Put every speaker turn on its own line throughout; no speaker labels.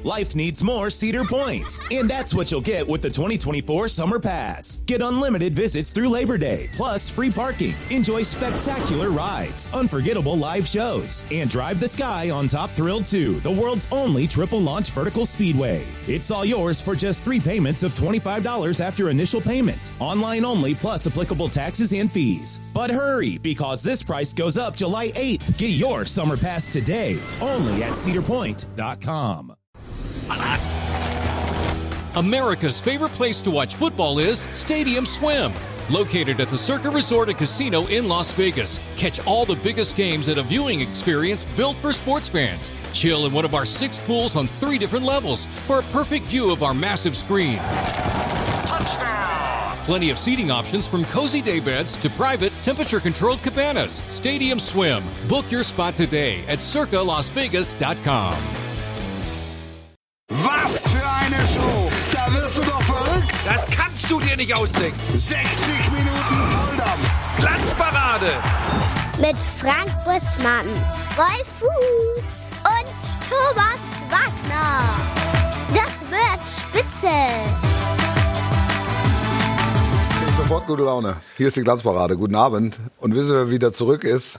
Life needs more Cedar Point, and that's what you'll get with the 2024 Summer Pass. Get unlimited visits through Labor Day, plus free parking. Enjoy spectacular rides, unforgettable live shows, and drive the sky on Top Thrill 2, the world's only triple-launch vertical speedway. It's all yours for just 3 payments of $25 after initial payment. Online only, plus applicable taxes and fees. But hurry, because this price goes up July 8th. Get your Summer Pass today, only at cedarpoint.com.
America's favorite place to watch football is Stadium Swim. Located at the Circa Resort and Casino in Las Vegas. Catch all the biggest games at a viewing experience built for sports fans. Chill in one of our 6 pools on 3 different levels for a perfect view of our massive screen. Touchdown! Plenty of seating options from cozy day beds to private, temperature-controlled cabanas. Stadium Swim. Book your spot today at circalasvegas.com.
Was für eine Show! Da wirst du doch verrückt!
Das kannst du dir nicht ausdenken!
60 Minuten Volldampf!
Glanzparade!
Mit Frank Buschmann, Rolf Fuß und Thomas Wagner. Das wird spitze!
Sofort gute Laune. Hier ist die Glanzparade. Guten Abend. Und wissen wir, wer wieder zurück ist?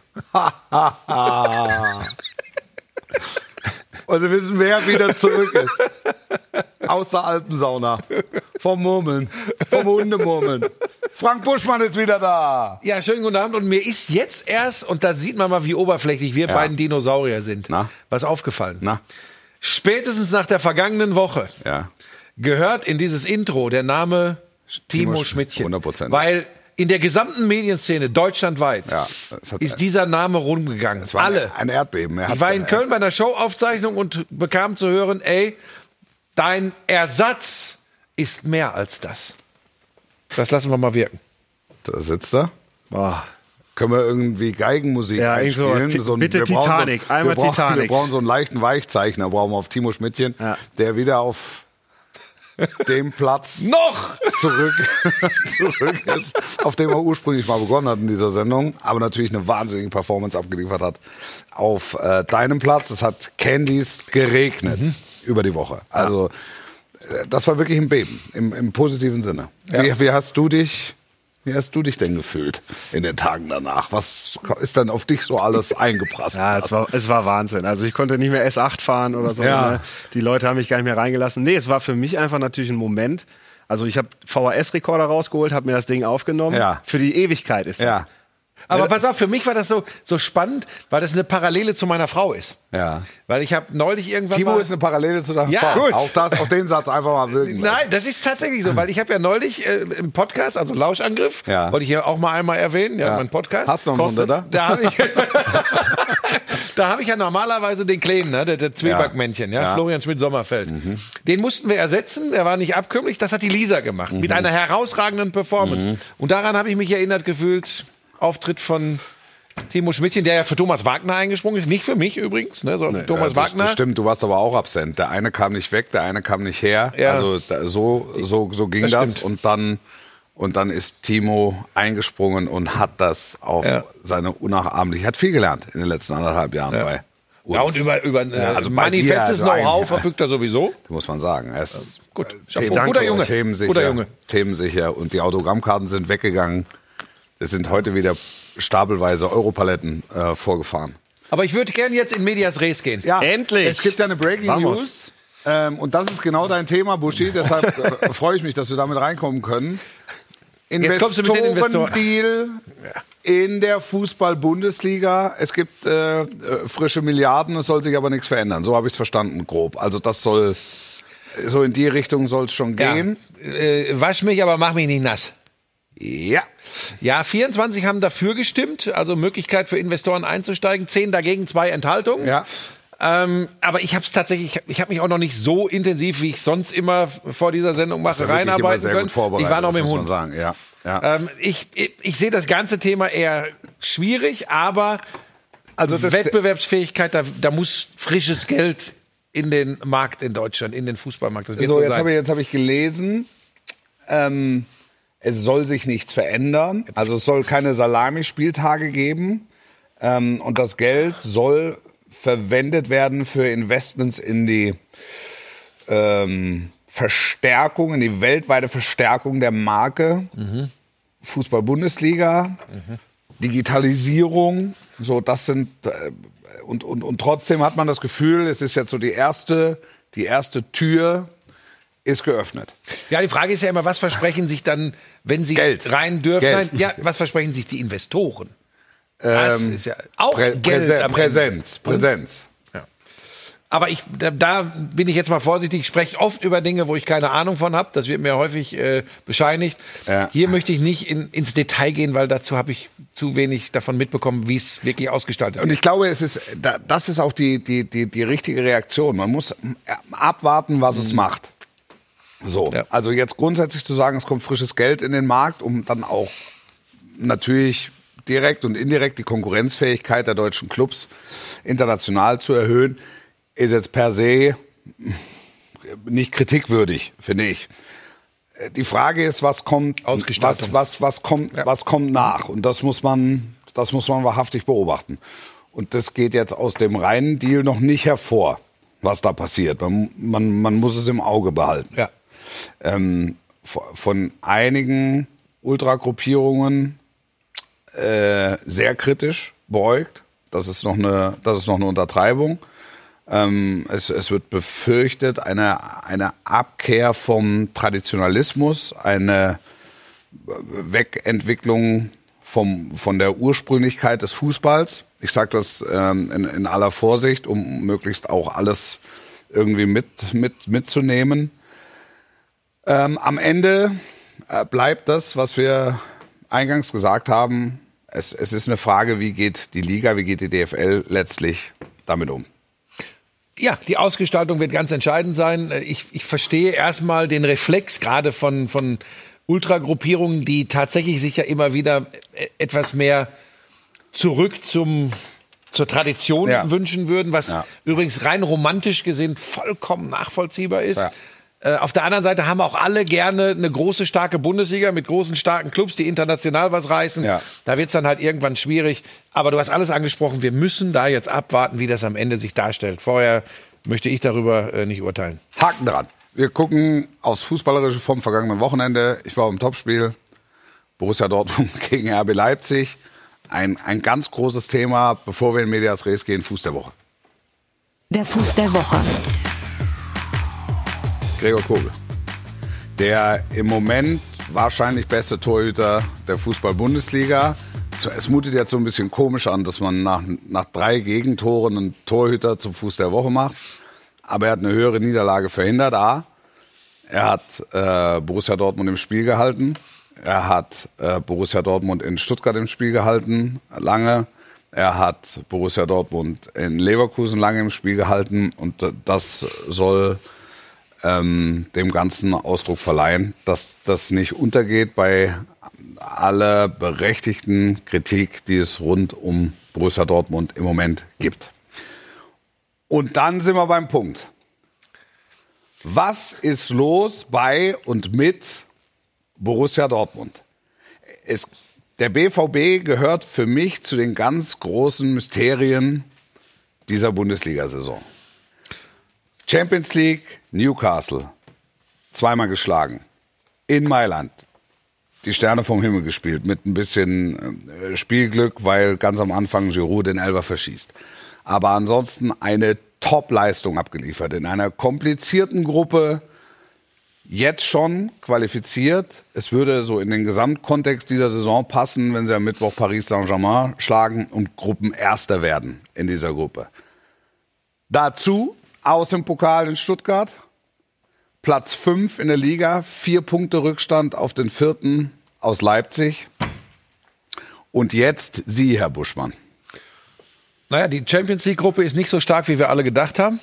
Und Sie wissen, wer wieder zurück ist. Aus der Alpensauna. Vom Murmeln. Vom Hundemurmeln. Frank Buschmann ist wieder da.
Ja, schönen guten Abend. Und mir ist jetzt erst, und da sieht man mal, wie oberflächlich wir beiden Dinosaurier sind, was aufgefallen. Spätestens nach der vergangenen Woche gehört in dieses Intro der Name Timo Schmidtchen.
100%.
Weil in der gesamten Medienszene deutschlandweit ist dieser Name rumgegangen.
Es war
alle.
Ein Erdbeben.
Ich war in Köln bei einer Showaufzeichnung und bekam zu hören, ey, dein Ersatz ist mehr als das. Das lassen wir mal wirken.
Da sitzt er.
Boah.
Können wir irgendwie Geigenmusik einspielen?
Bitte Titanic. Einmal Titanic.
Wir brauchen so einen leichten Weichzeichner. Brauchen wir auf Timo Schmidtchen, der wieder auf dem Platz
noch
zurück ist, auf dem er ursprünglich mal begonnen hat in dieser Sendung, aber natürlich eine wahnsinnige Performance abgeliefert hat auf deinem Platz. Es hat Candies geregnet über die Woche. Also das war wirklich ein Beben, im positiven Sinne. Ja. Wie hast du dich denn gefühlt in den Tagen danach? Was ist denn auf dich so alles eingeprasselt?
Ja, es war Wahnsinn. Also ich konnte nicht mehr S8 fahren oder so.
Ja.
Ne? Die Leute haben mich gar nicht mehr reingelassen. Nee, es war für mich einfach natürlich ein Moment. Also ich habe VHS-Rekorder rausgeholt, habe mir das Ding aufgenommen. Ja. Für die Ewigkeit ist das.
Ja.
Aber pass auf, für mich war das so spannend, weil das eine Parallele zu meiner Frau ist.
Ja.
Weil ich habe neulich irgendwann
Timo ist eine Parallele zu deiner Frau.
Gut.
Auch den Satz einfach mal wirken lassen.
Nein, das ist tatsächlich so, weil ich habe ja neulich im Podcast, also Lauschangriff, wollte ich hier auch mal einmal erwähnen, mein Podcast.
Hast du noch einen da?
Da habe ich ja normalerweise den Kleinen, ne, der Zwiebackmännchen, Florian Schmidt-Sommerfeld. Den mussten wir ersetzen, der war nicht abkömmlich, das hat die Lisa gemacht, mit einer herausragenden Performance. Und daran habe ich mich erinnert gefühlt, Auftritt von Timo Schmidtchen, der ja für Thomas Wagner eingesprungen ist. Nicht für mich übrigens, ne, sondern für Thomas Wagner.
Das stimmt, du warst aber auch absent. Der eine kam nicht weg, der eine kam nicht her.
Ja.
Also so ging das. Und dann ist Timo eingesprungen und hat das auf seine unnachahmliche... Hat viel gelernt in den letzten 1,5 Jahren bei uns.
Ja, und über
also
manifestes Know-how verfügt er sowieso.
Muss man sagen. Er ist
gut.
Guter Junge. Themensicher. Und die Autogrammkarten sind weggegangen. Es sind heute wieder stapelweise Europaletten vorgefahren.
Aber ich würde gerne jetzt in Medias Res gehen.
Ja,
endlich.
Es gibt ja eine Breaking News. Und das ist genau dein Thema, Buschi. Deshalb freue ich mich, dass wir damit reinkommen können.
Jetzt kommst du mit den
Investoren-Deal in der Fußball-Bundesliga. Es gibt frische Milliarden, es soll sich aber nichts verändern. So habe ich es verstanden, grob. Also das soll, so in die Richtung soll es schon gehen.
Wasch mich, aber mach mich nicht nass.
Ja,
24 haben dafür gestimmt, also Möglichkeit für Investoren einzusteigen, 10 dagegen, 2 Enthaltungen.
Ja.
Aber ich habe es tatsächlich, ich habe mich auch noch nicht so intensiv, wie ich sonst immer vor dieser Sendung mache, reinarbeiten können. Ich war noch mit dem Hund.
Sagen. Ja.
Ich sehe das ganze Thema eher schwierig, aber also Wettbewerbsfähigkeit, da muss frisches Geld in den Markt in Deutschland, in den Fußballmarkt. Das wird so sein.
Jetzt habe ich gelesen, es soll sich nichts verändern. Also es soll keine Salamispieltage geben. Und das Geld soll verwendet werden für Investments in die Verstärkung, in die weltweite Verstärkung der Marke. Fußball-Bundesliga, Digitalisierung, so das sind und trotzdem hat man das Gefühl, es ist jetzt so die erste Tür ist geöffnet.
Ja, die Frage ist ja immer, was versprechen sich dann, wenn sie
Geld.
rein dürfen?
Geld.
Nein, ja, was versprechen sich die Investoren? Das ist ja auch Geld am
Präsenz.
Ja. Aber da bin ich jetzt mal vorsichtig. Ich spreche oft über Dinge, wo ich keine Ahnung von habe. Das wird mir häufig bescheinigt. Ja. Hier möchte ich nicht ins Detail gehen, weil dazu habe ich zu wenig davon mitbekommen, wie es wirklich ausgestaltet wird.
Und ich glaube, das ist auch die richtige Reaktion. Man muss abwarten, was es macht. So, ja. Also jetzt grundsätzlich zu sagen, es kommt frisches Geld in den Markt, um dann auch natürlich direkt und indirekt die Konkurrenzfähigkeit der deutschen Clubs international zu erhöhen, ist jetzt per se nicht kritikwürdig, finde ich. Die Frage ist, was kommt, was kommt nach? Und das muss man wahrhaftig beobachten. Und das geht jetzt aus dem reinen Deal noch nicht hervor, was da passiert. Man muss es im Auge behalten. Ja. Von einigen Ultragruppierungen sehr kritisch beäugt. Das ist noch eine Untertreibung. Es wird befürchtet, eine Abkehr vom Traditionalismus, eine Wegentwicklung von der Ursprünglichkeit des Fußballs. Ich sage das in aller Vorsicht, um möglichst auch alles irgendwie mitzunehmen. Am Ende bleibt das, was wir eingangs gesagt haben. Es ist eine Frage, wie geht die Liga, wie geht die DFL letztlich damit um?
Ja, die Ausgestaltung wird ganz entscheidend sein. Ich verstehe erstmal den Reflex gerade von Ultragruppierungen, die tatsächlich sich ja immer wieder etwas mehr zurück zur Tradition wünschen würden, was übrigens rein romantisch gesehen vollkommen nachvollziehbar ist. Ja. Auf der anderen Seite haben auch alle gerne eine große, starke Bundesliga mit großen, starken Clubs, die international was reißen. Ja. Da wird's dann halt irgendwann schwierig. Aber du hast alles angesprochen. Wir müssen da jetzt abwarten, wie das am Ende sich darstellt. Vorher möchte ich darüber nicht urteilen.
Haken dran. Wir gucken aufs Fußballerische vom vergangenen Wochenende. Ich war im Topspiel. Borussia Dortmund gegen RB Leipzig. Ein ganz großes Thema, bevor wir in Medias Res gehen, Fuß der Woche.
Der Fuß der Woche.
Gregor Kobel, der im Moment wahrscheinlich beste Torhüter der Fußball-Bundesliga. Es mutet jetzt so ein bisschen komisch an, dass man nach 3 Gegentoren einen Torhüter zum Fuß der Woche macht. Aber er hat eine höhere Niederlage verhindert. Er hat Borussia Dortmund im Spiel gehalten. Er hat Borussia Dortmund in Stuttgart im Spiel gehalten, lange. Er hat Borussia Dortmund in Leverkusen lange im Spiel gehalten. Und das soll dem Ganzen Ausdruck verleihen, dass das nicht untergeht bei aller berechtigten Kritik, die es rund um Borussia Dortmund im Moment gibt. Und dann sind wir beim Punkt. Was ist los bei und mit Borussia Dortmund? Der BVB gehört für mich zu den ganz großen Mysterien dieser Bundesliga-Saison. Champions League, Newcastle, 2-mal geschlagen. In Mailand, die Sterne vom Himmel gespielt, mit ein bisschen Spielglück, weil ganz am Anfang Giroud den Elfer verschießt. Aber ansonsten eine Top-Leistung abgeliefert. In einer komplizierten Gruppe, jetzt schon qualifiziert. Es würde so in den Gesamtkontext dieser Saison passen, wenn sie am Mittwoch Paris Saint-Germain schlagen und Gruppenerster werden in dieser Gruppe. Dazu aus dem Pokal in Stuttgart, Platz 5 in der Liga, 4 Punkte Rückstand auf den 4. aus Leipzig. Und jetzt Sie, Herr Buschmann.
Naja, die Champions League-Gruppe ist nicht so stark, wie wir alle gedacht haben.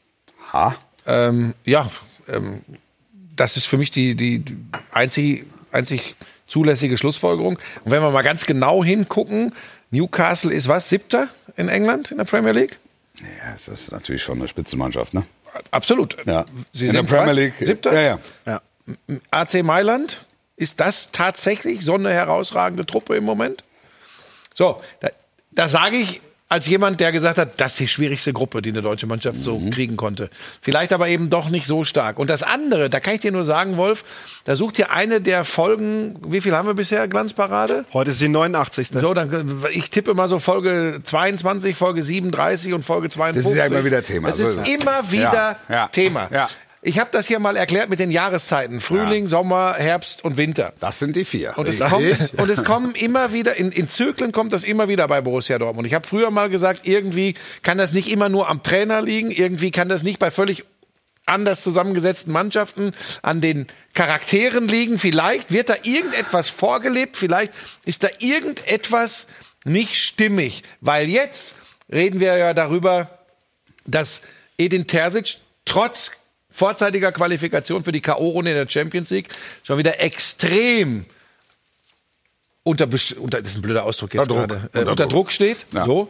Das ist für mich die einzig zulässige Schlussfolgerung. Und wenn wir mal ganz genau hingucken, Newcastle ist was, 7. in England in der Premier League?
Ja, das ist natürlich schon eine Spitzenmannschaft, ne?
Absolut.
Ja.
Sie
in
sind
der Premier League.
7. Ja. AC Mailand, ist das tatsächlich so eine herausragende Truppe im Moment? So, da sage ich, als jemand, der gesagt hat, das ist die schwierigste Gruppe, die eine deutsche Mannschaft so kriegen konnte. Vielleicht aber eben doch nicht so stark. Und das andere, da kann ich dir nur sagen, Wolf, da sucht ihr eine der Folgen, wie viel haben wir bisher, Glanzparade?
Heute ist die 89.
So, dann, ich tippe mal so Folge 22, Folge 37 und Folge 52.
Das ist ja immer wieder Thema.
Das ist immer wieder Thema.
Ja.
Ich habe das hier mal erklärt mit den Jahreszeiten. Frühling, Sommer, Herbst und Winter.
Das sind die 4.
Und es kommen immer wieder, in Zyklen kommt das immer wieder bei Borussia Dortmund. Ich habe früher mal gesagt, irgendwie kann das nicht immer nur am Trainer liegen, irgendwie kann das nicht bei völlig anders zusammengesetzten Mannschaften an den Charakteren liegen. Vielleicht wird da irgendetwas vorgelebt, vielleicht ist da irgendetwas nicht stimmig. Weil jetzt reden wir ja darüber, dass Edin Terzic trotz vorzeitiger Qualifikation für die K.O.-Runde in der Champions League schon wieder extrem unter das ist ein blöder Ausdruck jetzt gerade, unter Druck steht. Ja. So.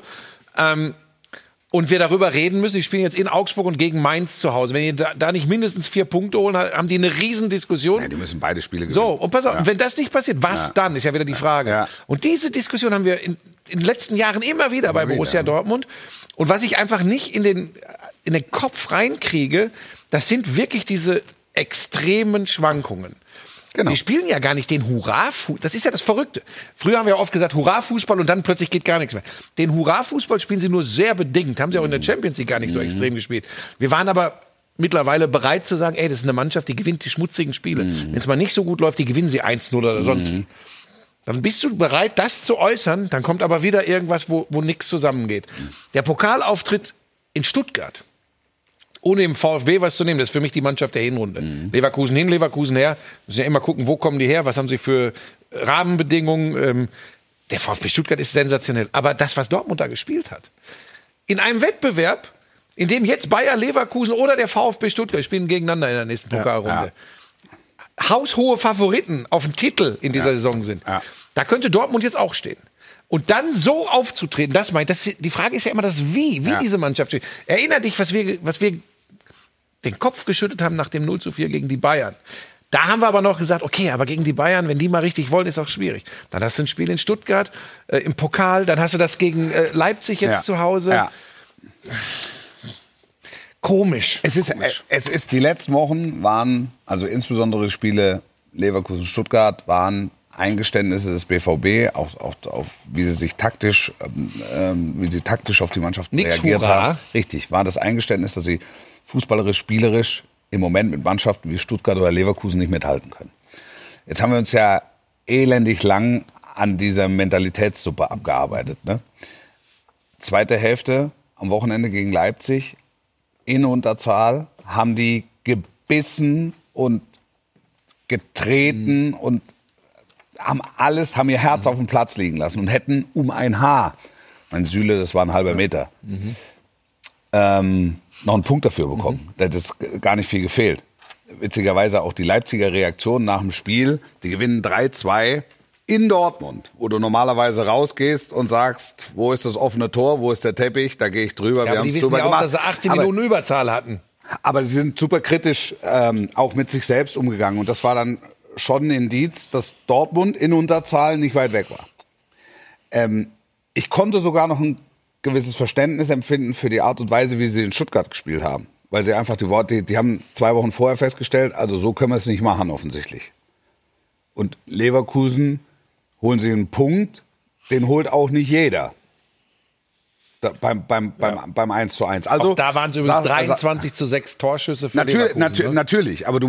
Und wir darüber reden müssen, die spielen jetzt in Augsburg und gegen Mainz zu Hause. Wenn die da nicht mindestens 4 Punkte holen, haben die eine Riesendiskussion.
Ja, die müssen beide Spiele gewinnen.
So, und pass auf, wenn das nicht passiert, was dann, ist ja wieder die Frage. Ja. Und diese Diskussion haben wir in den letzten Jahren immer wieder bei Borussia Dortmund. Und was ich einfach nicht in den Kopf reinkriege, das sind wirklich diese extremen Schwankungen. Genau. Die spielen ja gar nicht den Hurra-Fußball. Das ist ja das Verrückte. Früher haben wir oft gesagt, Hurra-Fußball und dann plötzlich geht gar nichts mehr. Den Hurra-Fußball spielen sie nur sehr bedingt. Haben sie auch in der Champions League gar nicht so extrem gespielt. Wir waren aber mittlerweile bereit zu sagen, ey, das ist eine Mannschaft, die gewinnt die schmutzigen Spiele. Wenn es mal nicht so gut läuft, die gewinnen sie 1-0 oder sonst. Dann bist du bereit, das zu äußern. Dann kommt aber wieder irgendwas, wo nichts zusammengeht. Der Pokalauftritt in Stuttgart, ohne im VfB was zu nehmen, das ist für mich die Mannschaft der Hinrunde. Leverkusen hin, Leverkusen her. Müssen ja immer gucken, wo kommen die her, was haben sie für Rahmenbedingungen. Der VfB Stuttgart ist sensationell. Aber das, was Dortmund da gespielt hat, in einem Wettbewerb, in dem jetzt Bayer Leverkusen oder der VfB Stuttgart spielen gegeneinander in der nächsten Pokalrunde, haushohe Favoriten auf den Titel in dieser Saison sind, da könnte Dortmund jetzt auch stehen. Und dann so aufzutreten, die Frage ist ja immer das Wie diese Mannschaft steht. Erinner dich, was wir den Kopf geschüttet haben nach dem 0-4 gegen die Bayern. Da haben wir aber noch gesagt, okay, aber gegen die Bayern, wenn die mal richtig wollen, ist auch schwierig. Dann hast du ein Spiel in Stuttgart, im Pokal, dann hast du das gegen Leipzig jetzt zu Hause. Ja. Komisch.
Es ist, die letzten Wochen waren, also insbesondere die Spiele Leverkusen-Stuttgart, waren Eingeständnisse des BVB, auch wie sie taktisch auf die Mannschaft reagiert haben. Richtig, war das Eingeständnis, dass sie fußballerisch, spielerisch im Moment mit Mannschaften wie Stuttgart oder Leverkusen nicht mithalten können. Jetzt haben wir uns ja elendig lang an dieser Mentalitätssuppe abgearbeitet. Ne? Zweite Hälfte am Wochenende gegen Leipzig, in Unterzahl, haben die gebissen und getreten und haben ihr Herz auf dem Platz liegen lassen und hätten um ein Haar, mein Süle, das war ein halber Meter, noch einen Punkt dafür bekommen. Da hätte es gar nicht viel gefehlt. Witzigerweise auch die Leipziger Reaktion nach dem Spiel, die gewinnen 3-2 in Dortmund, wo du normalerweise rausgehst und sagst, wo ist das offene Tor, wo ist der Teppich, da gehe ich drüber, wir haben es super gemacht.
Dass sie 18 Minuten Überzahl hatten.
Aber sie sind super kritisch auch mit sich selbst umgegangen und das war dann schon ein Indiz, dass Dortmund in Unterzahl nicht weit weg war. Ich konnte sogar noch ein gewisses Verständnis empfinden für die Art und Weise, wie sie in Stuttgart gespielt haben. Weil sie einfach die haben 2 Wochen vorher festgestellt, also so können wir es nicht machen offensichtlich. Und Leverkusen holen sie einen Punkt, den holt auch nicht jeder. Beim 1:1. Also,
auch da waren es übrigens 23:6 Torschüsse für Leverkusen.
Natürlich, aber du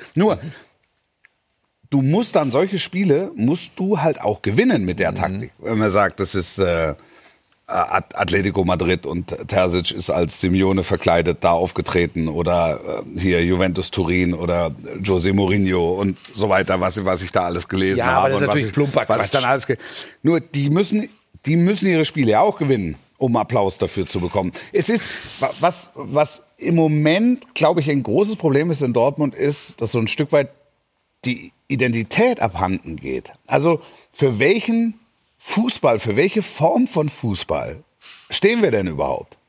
musst dann solche Spiele, musst du halt auch gewinnen mit der Taktik. Wenn man sagt, das ist Atletico Madrid und Terzic ist als Simeone verkleidet da aufgetreten oder hier Juventus Turin oder José Mourinho und so weiter, was ich da alles gelesen habe.
Ja, aber das ist natürlich plumper Quatsch.
Nur die müssen ihre Spiele ja auch gewinnen, um Applaus dafür zu bekommen. Es ist, was im Moment, glaube ich, ein großes Problem ist in Dortmund, ist, dass so ein Stück weit die Identität abhanden geht. Also für welchen Fußball, für welche Form von Fußball stehen wir denn überhaupt?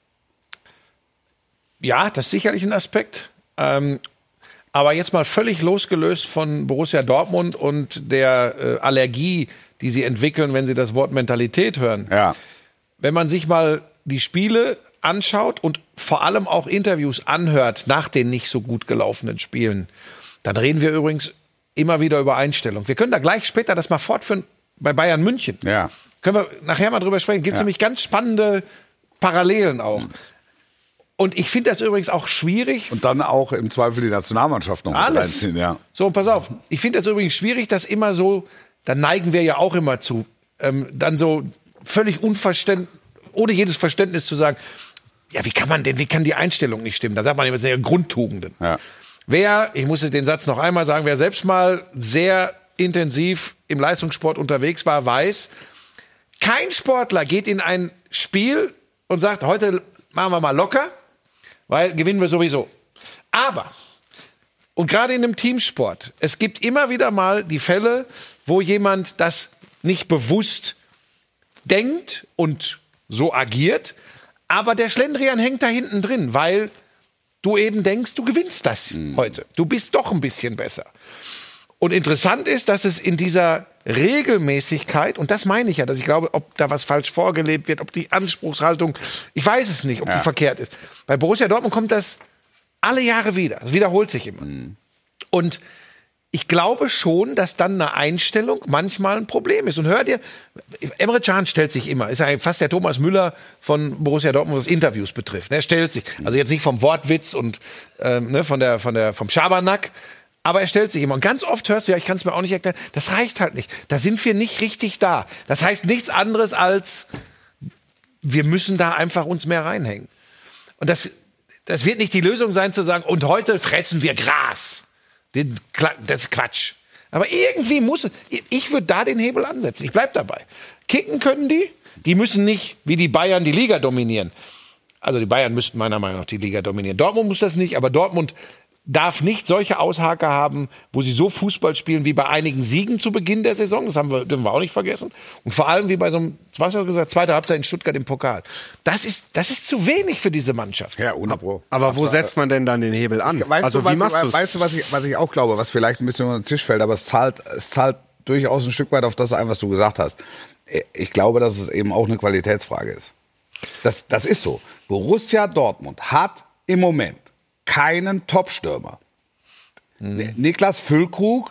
Ja, das ist sicherlich ein Aspekt. Aber jetzt mal völlig losgelöst von Borussia Dortmund und der Allergie, die sie entwickeln, wenn sie das Wort Mentalität hören.
Ja.
wenn man sich mal die Spiele anschaut und vor allem auch Interviews anhört nach den nicht so gut gelaufenen Spielen, dann reden wir übrigens immer wieder über Einstellung. Wir können da gleich später das mal fortführen bei Bayern München.
Ja.
Können wir nachher mal drüber sprechen. Gibt es nämlich ganz spannende Parallelen auch. Und ich finde das übrigens auch schwierig.
Und dann auch im Zweifel die Nationalmannschaft noch mit reinziehen. Ja.
So, und pass auf. Ich finde das übrigens schwierig, dass immer so, da neigen wir ja auch immer zu, dann so völlig ohne jedes Verständnis zu sagen, ja, wie kann die Einstellung nicht stimmen? Da sagt man immer sehr Grundtugenden. Ja. Ich muss den Satz noch einmal sagen, wer selbst mal sehr intensiv im Leistungssport unterwegs war, weiß, kein Sportler geht in ein Spiel und sagt, heute machen wir mal locker, weil gewinnen wir sowieso. Aber, und gerade in einem Teamsport, es gibt immer wieder mal die Fälle, wo jemand das nicht bewusst denkt und so agiert, aber der Schlendrian hängt da hinten drin, weil du eben denkst, du gewinnst das heute. Du bist doch ein bisschen besser. Und interessant ist, dass es in dieser Regelmäßigkeit, und das meine ich ja, dass ich glaube, ob da was falsch vorgelebt wird, ob die Anspruchshaltung, ich weiß es nicht, ob die verkehrt ist. Bei Borussia Dortmund kommt das alle Jahre wieder. Es wiederholt sich immer. Und ich glaube schon, dass dann eine Einstellung manchmal ein Problem ist. Und hör dir, Emre Can stellt sich immer, ist ja fast der Thomas Müller von Borussia Dortmund, was Interviews betrifft. Er stellt sich, also jetzt nicht vom Wortwitz und vom Schabernack, aber er stellt sich immer. Und ganz oft hörst du, ja, ich kann es mir auch nicht erklären, das reicht halt nicht. Da sind wir nicht richtig da. Das heißt nichts anderes als, wir müssen da einfach uns mehr reinhängen. Und das wird nicht die Lösung sein, zu sagen, und heute fressen wir Gras. Das ist Quatsch. Aber irgendwie ich würde da den Hebel ansetzen. Ich bleib dabei. Kicken können die müssen nicht wie die Bayern die Liga dominieren. Also die Bayern müssten meiner Meinung nach die Liga dominieren. Dortmund muss das nicht, aber Dortmund darf nicht solche Aushaker haben, wo sie so Fußball spielen wie bei einigen Siegen zu Beginn der Saison. Das dürfen wir auch nicht vergessen. Und vor allem wie bei so einem, was hast du gesagt, zweite Halbzeit in Stuttgart im Pokal. Das ist zu wenig für diese Mannschaft.
Ja, ohne Pro.
Aber wo setzt man denn dann den Hebel an?
Weißt du, was ich auch glaube, was vielleicht ein bisschen unter den Tisch fällt, aber es zahlt durchaus ein Stück weit auf das ein, was du gesagt hast. Ich glaube, dass es eben auch eine Qualitätsfrage ist. Das ist so. Borussia Dortmund hat im Moment keinen Top-Stürmer. Niklas Füllkrug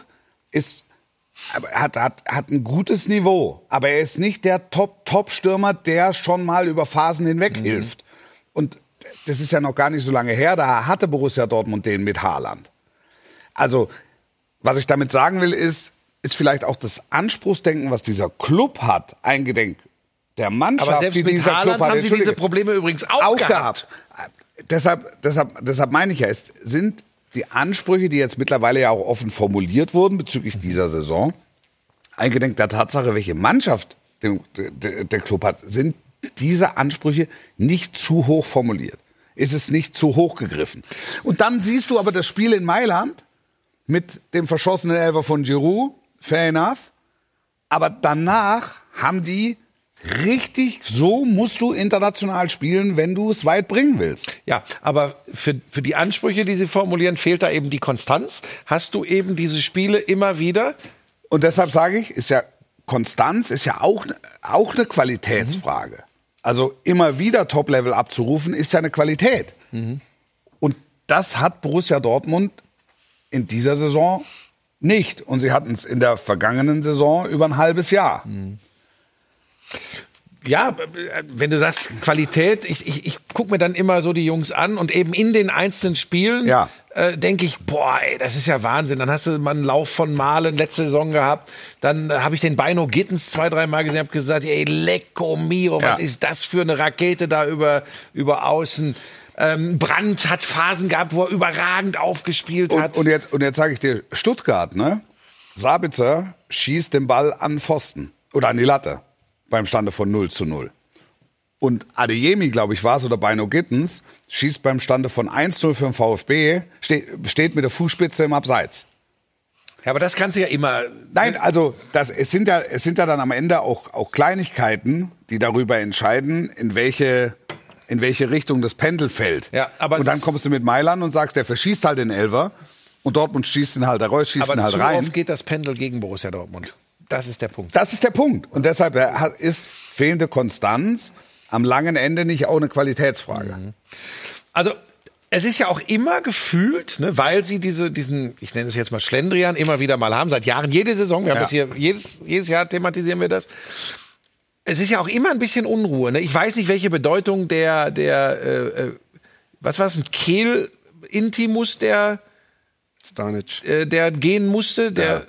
hat ein gutes Niveau, aber er ist nicht der Top-Stürmer, der schon mal über Phasen hinweg hilft. Und das ist ja noch gar nicht so lange her, da hatte Borussia Dortmund den mit Haaland. Also, was ich damit sagen will, ist vielleicht auch das Anspruchsdenken, was dieser Club hat, eingedenk der Mannschaft,
aber selbst
die
mit
dieser
Haaland
Club hat.
Haben sie diese Probleme übrigens auch gehabt.
Deshalb meine ich ja, es sind die Ansprüche, die jetzt mittlerweile ja auch offen formuliert wurden bezüglich dieser Saison, eingedenk der Tatsache, welche Mannschaft der Club hat, sind diese Ansprüche nicht zu hoch formuliert. Ist es nicht zu hoch gegriffen. Und dann siehst du aber das Spiel in Mailand mit dem verschossenen Elfer von Giroud, fair enough, aber danach haben die richtig, so musst du international spielen, wenn du es weit bringen willst.
Ja, aber für die Ansprüche, die sie formulieren, fehlt da eben die Konstanz. Hast du eben diese Spiele immer wieder?
Und deshalb sage ich, Konstanz ist ja auch eine Qualitätsfrage. Also immer wieder Top-Level abzurufen, ist ja eine Qualität. Und das hat Borussia Dortmund in dieser Saison nicht. Und sie hatten es in der vergangenen Saison über ein halbes Jahr.
Ja, wenn du sagst Qualität, ich gucke mir dann immer so die Jungs an und eben in den einzelnen Spielen denke ich, boah, ey, das ist ja Wahnsinn. Dann hast du mal einen Lauf von Malen letzte Saison gehabt. Dann habe ich den Bino Gittens 2-3 Mal gesehen, habe gesagt, ey, lecco mio, was ist das für eine Rakete da über außen. Brandt hat Phasen gehabt, wo er überragend aufgespielt hat.
Und jetzt sage ich dir, Stuttgart, ne? Sabitzer schießt den Ball an Pfosten oder an die Latte. Beim Stande von 0:0. Und Adeyemi, glaube ich, war es, oder Bino Gittens, schießt beim Stande von 1:0 für den VfB, steht mit der Fußspitze im Abseits.
Ja, aber das kannst du ja immer...
Nein, also es sind ja dann am Ende auch Kleinigkeiten, die darüber entscheiden, in welche Richtung das Pendel fällt. Ja, aber und dann kommst du mit Mailand und sagst, der verschießt halt den Elfer und Dortmund schießt ihn halt raus, schießt ihn halt rein.
Aber zu oft geht das Pendel gegen Borussia Dortmund. Das ist der Punkt.
Das ist der Punkt. Und deshalb ist fehlende Konstanz am langen Ende nicht auch eine Qualitätsfrage?
Also, es ist ja auch immer gefühlt, ne, weil sie diesen, ich nenne es jetzt mal Schlendrian, immer wieder mal haben, seit Jahren, jede Saison, wir haben das hier, jedes Jahr thematisieren wir das. Es ist ja auch immer ein bisschen Unruhe. Ne? Ich weiß nicht, welche Bedeutung was war es, ein Kehl-Intimus, der gehen musste,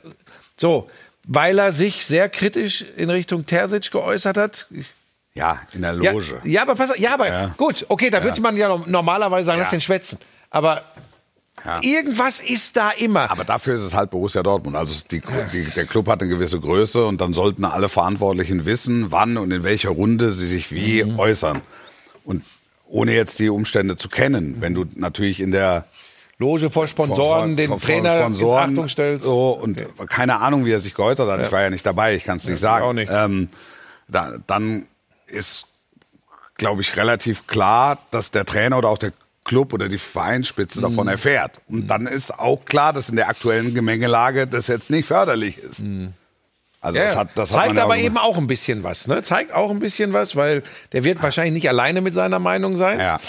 weil er sich sehr kritisch in Richtung Terzic geäußert hat.
Ja, in der Loge.
Ja, aber gut, okay, da würde man ja normalerweise sagen, lass den schwätzen. Aber irgendwas ist da immer.
Aber dafür ist es halt Borussia Dortmund. Also der Club hat eine gewisse Größe und dann sollten alle Verantwortlichen wissen, wann und in welcher Runde sie sich wie äußern. Und ohne jetzt die Umstände zu kennen, wenn du natürlich in der
Loge vor Sponsoren den Trainer in Achtung stellst.
So, und keine Ahnung, wie er sich geäußert hat. Ich war ja nicht dabei, ich kann es nicht sagen.
Auch nicht.
Dann ist, glaube ich, relativ klar, dass der Trainer oder auch der Club oder die Vereinsspitze davon erfährt. Und dann ist auch klar, dass in der aktuellen Gemengelage das jetzt nicht förderlich ist. Also das
zeigt
man
aber eben auch ein bisschen was. Ne? Zeigt auch ein bisschen was, weil der wird wahrscheinlich nicht alleine mit seiner Meinung sein.
Ja.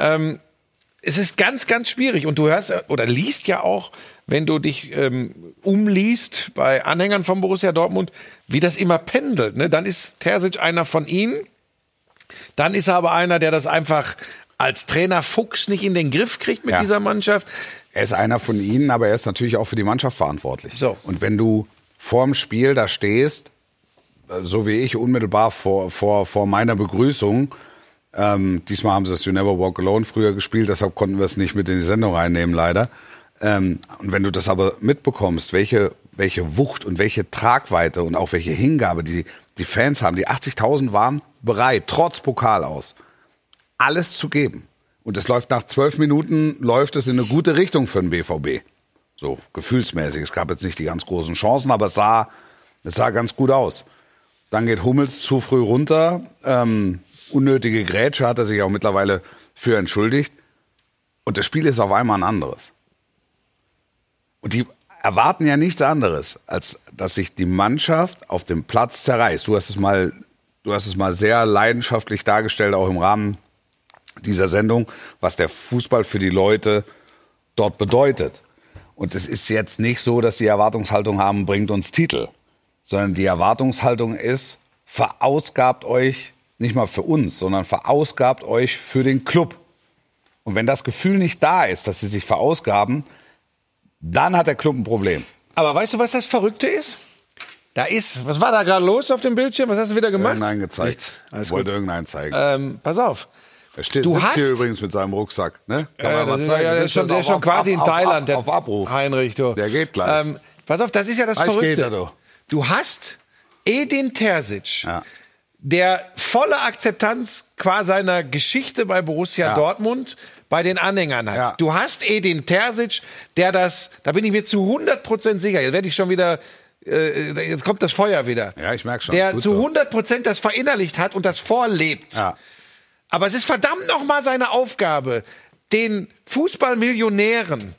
Es ist ganz, ganz schwierig. Und du hörst oder liest ja auch, wenn du dich umliest bei Anhängern von Borussia Dortmund, wie das immer pendelt. Ne? Dann ist Terzic einer von ihnen. Dann ist er aber einer, der das einfach als Trainer Fuchs nicht in den Griff kriegt mit dieser Mannschaft.
Er ist einer von ihnen, aber er ist natürlich auch für die Mannschaft verantwortlich.
So.
Und wenn du vorm Spiel da stehst, so wie ich unmittelbar vor meiner Begrüßung, diesmal haben sie das You Never Walk Alone früher gespielt, deshalb konnten wir es nicht mit in die Sendung reinnehmen, leider. Und wenn du das aber mitbekommst, welche Wucht und welche Tragweite und auch welche Hingabe die Fans haben, die 80.000 waren bereit, trotz Pokal aus, alles zu geben. Und es läuft nach 12 Minuten, läuft es in eine gute Richtung für den BVB. So gefühlsmäßig. Es gab jetzt nicht die ganz großen Chancen, aber es sah ganz gut aus. Dann geht Hummels zu früh runter. Unnötige Grätsche, hat er sich auch mittlerweile für entschuldigt. Und das Spiel ist auf einmal ein anderes. Und die erwarten ja nichts anderes, als dass sich die Mannschaft auf dem Platz zerreißt. Du hast es mal sehr leidenschaftlich dargestellt, auch im Rahmen dieser Sendung, was der Fußball für die Leute dort bedeutet. Und es ist jetzt nicht so, dass die Erwartungshaltung haben, bringt uns Titel, sondern die Erwartungshaltung ist, verausgabt euch, nicht mal für uns, sondern verausgabt euch für den Club. Und wenn das Gefühl nicht da ist, dass sie sich verausgaben, dann hat der Club ein Problem.
Aber weißt du, was das Verrückte ist? Was war da gerade los auf dem Bildschirm? Was hast du wieder gemacht?
Irgendeinen gezeigt. Ich wollte irgendeinen zeigen.
Pass auf.
Er sitzt hier übrigens mit seinem Rucksack. Ne? Kann man mal zeigen.
Der ist schon quasi in Thailand.
Auf Abruf.
Heinrich, du.
Der geht gleich.
Pass auf, das ist ja das Verrückte. Du hast Edin Terzic, der volle Akzeptanz qua seiner Geschichte bei Borussia Dortmund bei den Anhängern hat. Ja. Du hast Edin Terzic, der da bin ich mir zu 100% sicher, jetzt werde ich schon wieder, jetzt kommt das Feuer wieder.
Ja, ich merke schon.
Der zu 100% das verinnerlicht hat und das vorlebt. Ja. Aber es ist verdammt nochmal seine Aufgabe, den Fußballmillionären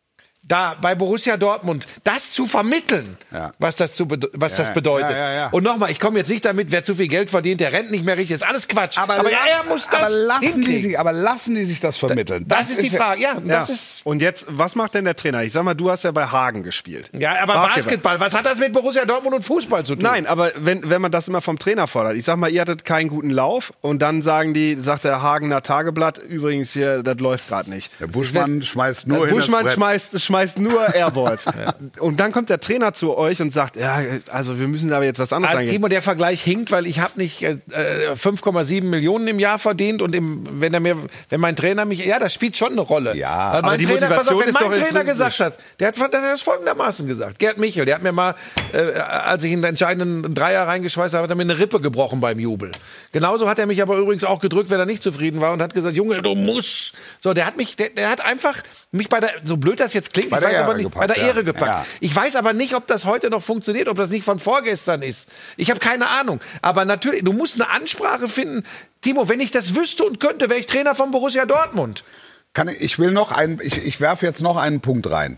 da bei Borussia Dortmund das zu vermitteln, was das bedeutet. Ja. Und nochmal, ich komme jetzt nicht damit, wer zu viel Geld verdient, der rennt nicht mehr richtig, ist alles Quatsch. Aber er muss das hinkriegen.
Aber lassen die sich das vermitteln?
Das ist die Frage. Das ist.
Und jetzt, was macht denn der Trainer? Ich sag mal, du hast ja bei Hagen gespielt.
Ja, aber Basketball, was hat das mit Borussia Dortmund und Fußball zu tun?
Nein, aber wenn man das immer vom Trainer fordert. Ich sag mal, ihr hattet keinen guten Lauf und dann sagt der Hagener Tageblatt, übrigens hier, das läuft gerade nicht.
Der Buschmann schmeißt nur hin.
Buschmann schmeißt nur Airballs. Und dann kommt der Trainer zu euch und sagt, also wir müssen aber jetzt was anderes angehen.
Timo, der Vergleich hinkt, weil ich habe nicht 5,7 Millionen im Jahr verdient und wenn mein Trainer mich, das spielt schon eine Rolle.
Ja,
weil
aber die Motivation
wenn mein Trainer gesagt hat, der hat das folgendermaßen gesagt. Gerd Michel, der hat mir mal, als ich einen entscheidenden Dreier reingeschweißt habe, hat er mir eine Rippe gebrochen beim Jubel. Genauso hat er mich aber übrigens auch gedrückt, wenn er nicht zufrieden war und hat gesagt, Junge, du musst. So, der hat einfach mich so blöd das jetzt klingt, bei der Ehre gepackt. Ja. Ich weiß aber nicht, ob das heute noch funktioniert, ob das nicht von vorgestern ist. Ich habe keine Ahnung. Aber natürlich, du musst eine Ansprache finden. Timo, wenn ich das wüsste und könnte, wäre ich Trainer von Borussia Dortmund.
Ich werfe jetzt noch einen Punkt rein.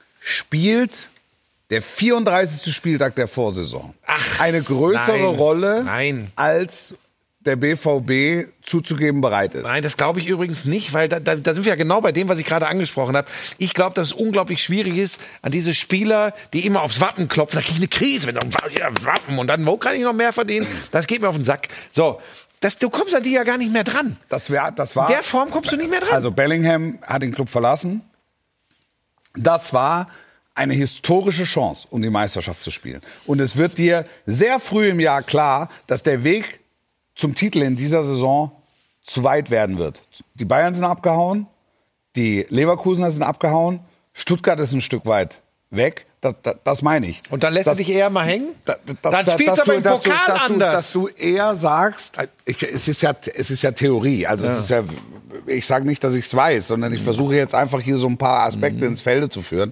Spielt der 34. Spieltag der Vorsaison eine größere Rolle als der BVB zuzugeben bereit ist.
Nein, das glaube ich übrigens nicht, weil da sind wir ja genau bei dem, was ich gerade angesprochen habe. Ich glaube, dass es unglaublich schwierig ist, an diese Spieler, die immer aufs Wappen klopfen, da kriege ich eine Krise, wenn Wappen und dann, wo kann ich noch mehr verdienen? Das geht mir auf den Sack. So, du kommst an die ja gar nicht mehr dran.
Das war
in der Form kommst du nicht mehr dran.
Also Bellingham hat den Club verlassen. Das war eine historische Chance, um die Meisterschaft zu spielen. Und es wird dir sehr früh im Jahr klar, dass der Weg zum Titel in dieser Saison zu weit werden wird. Die Bayern sind abgehauen, die Leverkusener sind abgehauen, Stuttgart ist ein Stück weit weg. Das meine ich.
Und dann lässt du dich eher mal hängen? Dann spielst du aber im Pokal anders.
Dass du eher sagst, es ist ja Theorie. Also es ist ja, ich sage nicht, dass ich es weiß, sondern ich versuche jetzt einfach hier so ein paar Aspekte ins Felde zu führen,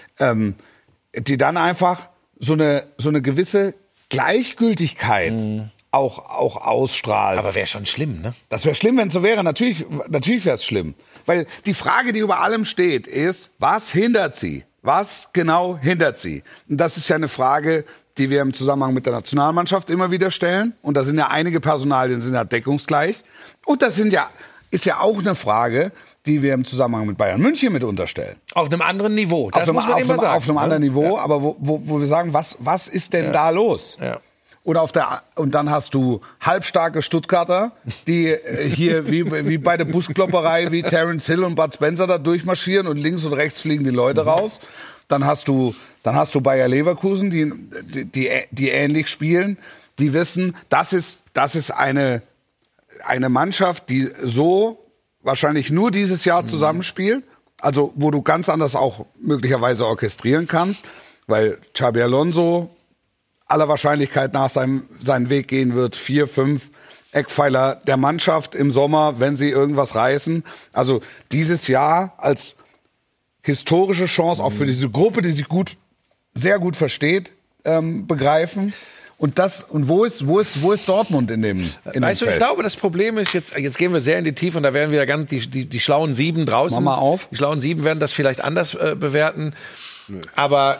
die dann einfach so eine gewisse Gleichgültigkeit auch ausstrahlt.
Aber wäre schon schlimm, ne?
Das wäre schlimm, wenn es so wäre. Natürlich wäre es schlimm. Weil die Frage, die über allem steht, ist, was hindert sie? Was genau hindert sie? Und das ist ja eine Frage, die wir im Zusammenhang mit der Nationalmannschaft immer wieder stellen. Und da sind ja einige Personalien sind ja deckungsgleich. Und das ist ja auch eine Frage, die wir im Zusammenhang mit Bayern München mit unterstellen.
Auf einem anderen Niveau. Das muss man immer sagen.
Auf einem anderen Niveau, aber wo wir sagen, was ist denn da los?
Ja.
Und dann hast du halbstarke Stuttgarter, die hier wie bei der Busklopperei, wie Terence Hill und Bud Spencer da durchmarschieren und links und rechts fliegen die Leute raus. Dann hast du Bayer Leverkusen, die ähnlich spielen, die wissen, das ist eine Mannschaft, die so wahrscheinlich nur dieses Jahr zusammenspielt, also wo du ganz anders auch möglicherweise orchestrieren kannst, weil Xabi Alonso aller Wahrscheinlichkeit nach seinen Weg gehen wird, 4, 5 Eckpfeiler der Mannschaft im Sommer, wenn sie irgendwas reißen. Also dieses Jahr als historische Chance auch für diese Gruppe, die sich sehr gut versteht, begreifen. Und wo ist Dortmund in dem
Weißt du,
Feld?
ich glaube, das Problem ist, jetzt gehen wir sehr in die Tiefe und da werden wir ganz die schlauen Sieben draußen.
Mach mal auf.
Die schlauen Sieben werden das vielleicht anders bewerten. Aber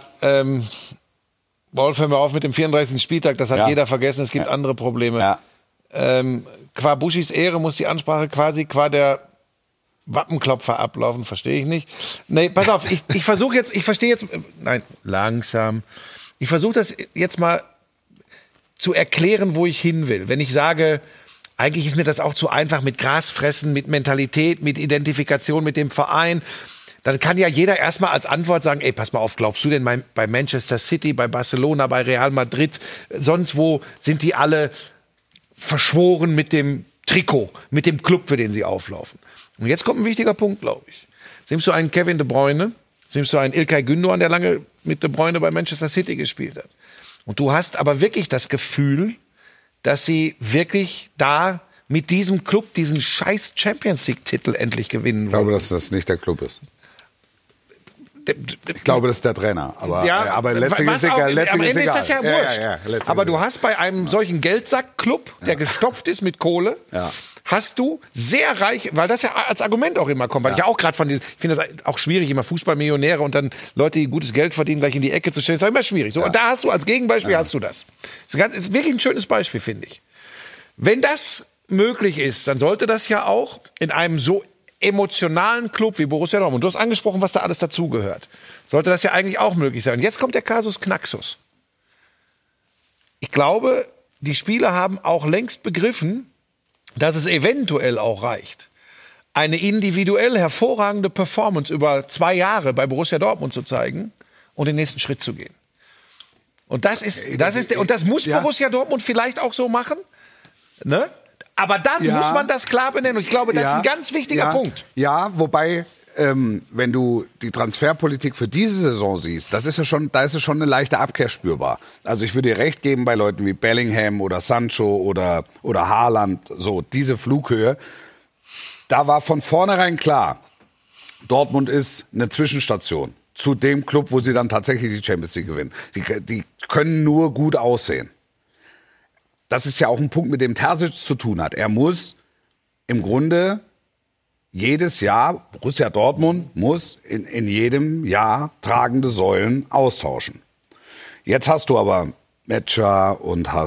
Wolf, hör mal auf mit dem 34. Spieltag, das hat jeder vergessen, es gibt andere Probleme.
Ja.
Qua Buschis Ehre muss die Ansprache quasi qua der Wappenklopfer ablaufen, verstehe ich nicht. Nee, pass auf, ich versuche das jetzt mal zu erklären, wo ich hin will. Wenn ich sage, eigentlich ist mir das auch zu einfach mit Grasfressen, mit Mentalität, mit Identifikation mit dem Verein, dann kann ja jeder erstmal als Antwort sagen, ey, pass mal auf, glaubst du denn bei Manchester City, bei Barcelona, bei Real Madrid, sonst wo sind die alle verschworen mit dem Trikot, mit dem Club, für den sie auflaufen? Und jetzt kommt ein wichtiger Punkt, glaube ich. Nimmst du einen Kevin De Bruyne, nimmst du einen İlkay Gündoğan, der lange mit De Bruyne bei Manchester City gespielt hat. Und du hast aber wirklich das Gefühl, dass sie wirklich da mit diesem Club diesen scheiß Champions-League-Titel endlich gewinnen wollen.
Ich glaube, dass das nicht der Club ist. Ich glaube, das ist der Trainer. Aber letztlich ist egal.
Am Ende ist das ja wurscht.
Ja,
aber du hast bei einem solchen Geldsack-Club, der gestopft ist mit Kohle, hast du sehr reich, weil das ja als Argument auch immer kommt, weil ich ja auch gerade ich finde das auch schwierig, immer Fußballmillionäre und dann Leute, die gutes Geld verdienen, gleich in die Ecke zu stellen, ist auch immer schwierig. So, und da hast du als Gegenbeispiel hast du das. Das ist wirklich ein schönes Beispiel, finde ich. Wenn das möglich ist, dann sollte das ja auch in einem so emotionalen Club wie Borussia Dortmund, du hast angesprochen, was da alles dazugehört, sollte das ja eigentlich auch möglich sein. Und jetzt kommt der Kasus Knaxus. Ich glaube, die Spieler haben auch längst begriffen, dass es eventuell auch reicht, eine individuell hervorragende Performance über 2 Jahre bei Borussia Dortmund zu zeigen und den nächsten Schritt zu gehen. Und das muss Borussia Dortmund vielleicht auch so machen, ne? Aber dann muss man das klar benennen. Und ich glaube, das ist ein ganz wichtiger Punkt.
Ja, wobei, wenn du die Transferpolitik für diese Saison siehst, da ist ja schon eine leichte Abkehr spürbar. Also ich würde dir recht geben bei Leuten wie Bellingham oder Sancho oder Haaland, so diese Flughöhe. Da war von vornherein klar, Dortmund ist eine Zwischenstation zu dem Club, wo sie dann tatsächlich die Champions League gewinnen. Die können nur gut aussehen. Das ist ja auch ein Punkt, mit dem Terzic zu tun hat. Er muss im Grunde jedes Jahr, Borussia Dortmund muss in jedem Jahr tragende Säulen austauschen. Jetzt hast du aber Metscher und hast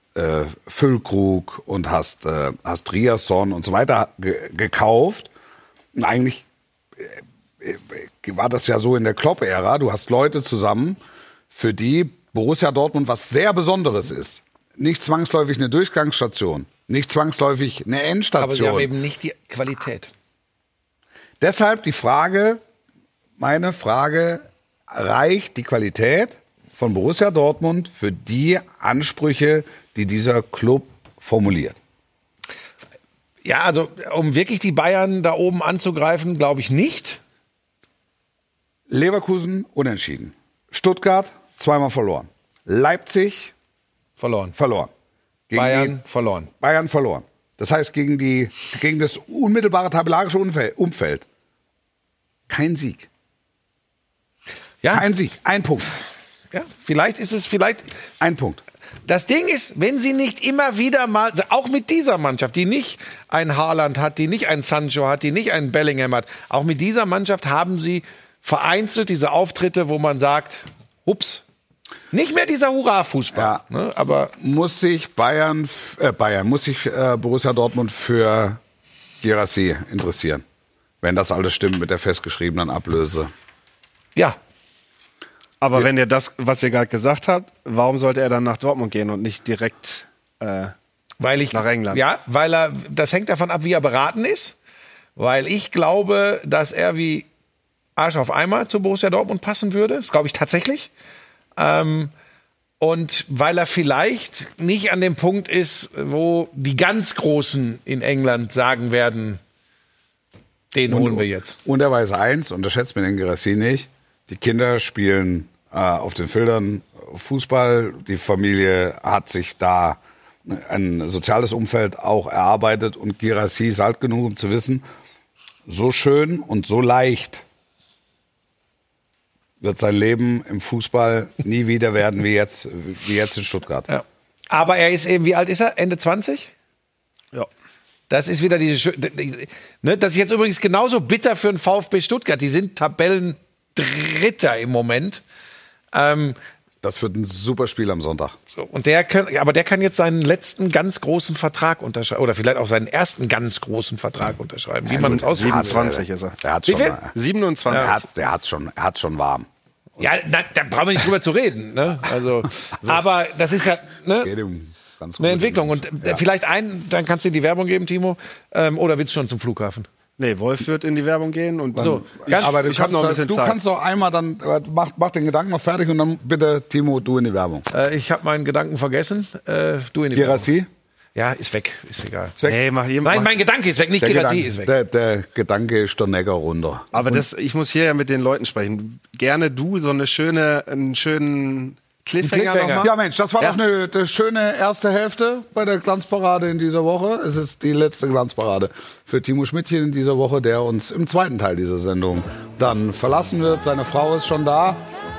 Füllkrug und hast Riasson und so weiter gekauft. Und eigentlich war das ja so in der Klopp-Ära. Du hast Leute zusammen, für die Borussia Dortmund was sehr Besonderes ist. Nicht zwangsläufig eine Durchgangsstation, nicht zwangsläufig eine Endstation.
Aber sie haben eben nicht die Qualität.
Deshalb meine Frage, reicht die Qualität von Borussia Dortmund für die Ansprüche, die dieser Club formuliert?
Ja, also um wirklich die Bayern da oben anzugreifen, glaube ich nicht.
Leverkusen unentschieden. Stuttgart zweimal verloren. Leipzig
verloren.
Bayern verloren. Das heißt, gegen das unmittelbare tabellarische Umfeld kein Sieg.
Ja.
Kein Sieg. Ein Punkt.
Ja, vielleicht
ein Punkt.
Das Ding ist, wenn sie nicht immer wieder mal, auch mit dieser Mannschaft, die nicht einen Haaland hat, die nicht einen Sancho hat, die nicht einen Bellingham hat, auch mit dieser Mannschaft haben sie vereinzelt diese Auftritte, wo man sagt, ups, nicht mehr dieser Hurra-Fußball.
Ja.
Ne, aber
muss sich Borussia Dortmund für Guirassy interessieren, wenn das alles stimmt mit der festgeschriebenen Ablöse?
Ja.
Aber wenn ihr das, was ihr gerade gesagt habt, warum sollte er dann nach Dortmund gehen und nicht direkt nach England?
Ja, das hängt davon ab, wie er beraten ist. Weil ich glaube, dass er wie Arsch auf Eimer zu Borussia Dortmund passen würde. Das glaube ich tatsächlich. Und weil er vielleicht nicht an dem Punkt ist, wo die ganz Großen in England sagen werden, den holen wir jetzt.
Und er weiß eins, unterschätzt mir den Guirassy nicht, die Kinder spielen auf den Feldern Fußball, die Familie hat sich da ein soziales Umfeld auch erarbeitet und Guirassy ist alt genug, um zu wissen, so schön und so leicht wird sein Leben im Fußball nie wieder werden wie jetzt in Stuttgart.
Ja. Aber er ist eben, wie alt ist er? Ende 20?
Ja.
Das ist wieder das ist jetzt übrigens genauso bitter für den VfB Stuttgart. Die sind Tabellendritter im Moment.
Das wird ein super Spiel am Sonntag.
So, und der kann jetzt seinen letzten ganz großen Vertrag unterschreiben. Oder vielleicht auch seinen ersten ganz großen Vertrag unterschreiben. Wie man es aussieht.
27 ist er.
Der hat schon,
27.
Der hat schon warm.
Ja, da brauchen wir nicht drüber zu reden. Ne? Also, aber das ist ja eine Entwicklung. Und vielleicht dann kannst du in die Werbung geben, Timo. Oder willst du schon zum Flughafen?
Nee, Wolf wird in die Werbung gehen und
so. Aber ich habe noch ein bisschen Zeit. Du kannst doch einmal dann, mach den Gedanken noch fertig und dann bitte, Timo, du in die Werbung.
Ich habe meinen Gedanken vergessen. Du in die
Guirassy?
Werbung. Ja, ist weg, ist egal.
Ist weg.
Hey,
mein Gedanke ist weg, nicht Guirassy ist weg.
Der Gedanke ist der Necker runter.
Aber ich muss hier ja mit den Leuten sprechen. Gerne du einen schönen Cliffhanger noch mal?
Ja, Mensch, das war doch eine schöne erste Hälfte bei der Glanzparade in dieser Woche. Es ist die letzte Glanzparade für Timo Schmidtchen in dieser Woche, der uns im zweiten Teil dieser Sendung dann verlassen wird. Seine Frau ist schon da.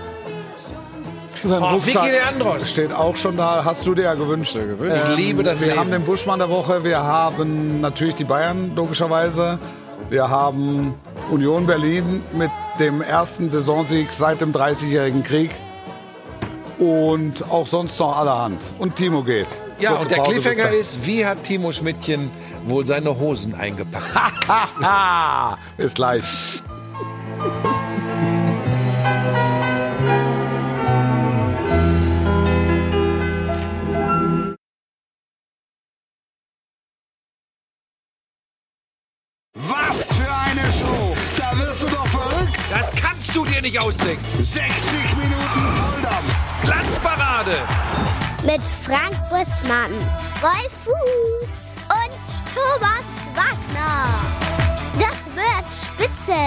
Vicky Leandros
steht auch schon da. Hast du dir ja gewünscht.
Ich liebe das Leben.
Wir haben den Buschmann der Woche. Wir haben natürlich die Bayern, logischerweise. Wir haben Union Berlin mit dem ersten Saisonsieg seit dem 30-jährigen Krieg. Und auch sonst noch allerhand. Und Timo geht.
Ja, und der Cliffhanger ist, wie hat Timo Schmidtchen wohl seine Hosen eingepackt?
Bis gleich.
Was für eine Show! Da wirst du doch verrückt!
Das kannst du dir nicht ausdenken!
60 Minuten Volldampf!
Glanzparade!
Mit Frank Buschmann, Wolf Fuß und Thomas Wagner. Das wird spitze!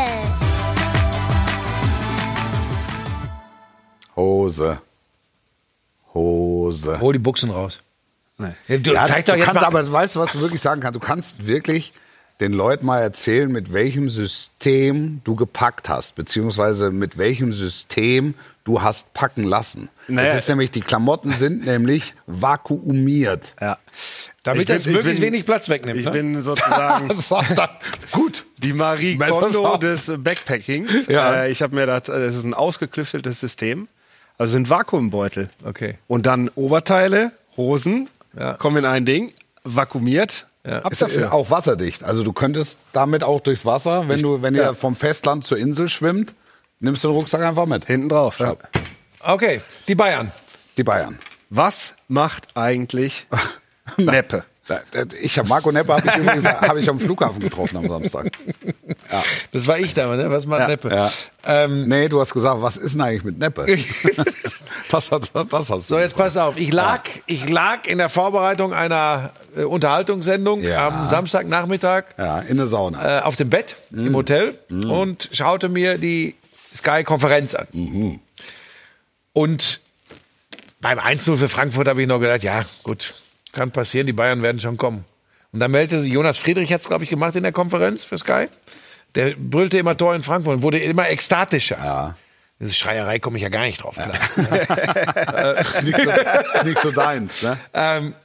Hose.
Hol die Buchsen raus.
Nee.
Aber weißt du, was du wirklich sagen kannst? Du kannst wirklich den Leuten mal erzählen, mit welchem System du gepackt hast, beziehungsweise mit welchem System du hast packen lassen. Das ist nämlich, die Klamotten sind nämlich vakuumiert.
Ja.
Damit das möglichst wenig Platz wegnimmt.
Ich bin sozusagen
gut.
Die Marie Kondo des Backpackings.
Ja.
Ich habe mir das ist ein ausgeklüfteltes System. Also sind Vakuumbeutel.
Okay.
Und dann Oberteile, Hosen, kommen in ein Ding, vakuumiert.
Ist auch wasserdicht. Also du könntest damit auch durchs Wasser, wenn ihr vom Festland zur Insel schwimmt, nimmst du den Rucksack einfach mit.
Hinten drauf. Ja.
Okay, die Bayern.
Was macht eigentlich Neppe?
Marco Neppe habe ich am Flughafen getroffen am Samstag. Ja.
Das war ich damals, ne? Was macht Neppe?
Ja. Nee, du hast gesagt, was ist denn eigentlich mit Neppe? das hast du.
So, jetzt pass auf. Ich lag in der Vorbereitung einer Unterhaltungssendung am Samstagnachmittag.
Ja, in der Sauna.
Auf dem Bett im Hotel und schaute mir die Sky-Konferenz an. Und beim 1-0 für Frankfurt habe ich noch gedacht, ja, gut, kann passieren, die Bayern werden schon kommen. Und dann meldete sich, Jonas Friedrich hat es, glaube ich, gemacht in der Konferenz für Sky. Der brüllte immer Tor in Frankfurt und wurde immer ekstatischer. Ja. Diese Schreierei komme ich ja gar nicht drauf. Klar.
Ist nicht so deins. Ne?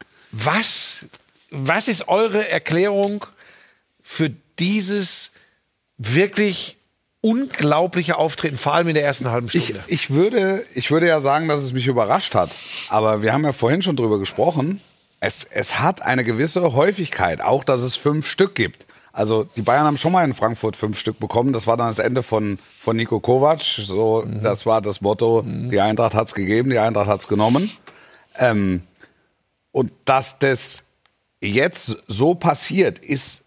Was ist eure Erklärung für dieses wirklich unglaubliche Auftreten, vor allem in der ersten halben Stunde?
Ich würde ja sagen, dass es mich überrascht hat. Aber wir haben ja vorhin schon drüber gesprochen. Es hat eine gewisse Häufigkeit, auch dass es 5 Stück gibt. Also die Bayern haben schon mal in Frankfurt 5 Stück bekommen. Das war dann das Ende von Niko Kovac. So, das war das Motto, die Eintracht hat's gegeben, die Eintracht hat's genommen. Und dass das jetzt so passiert, ist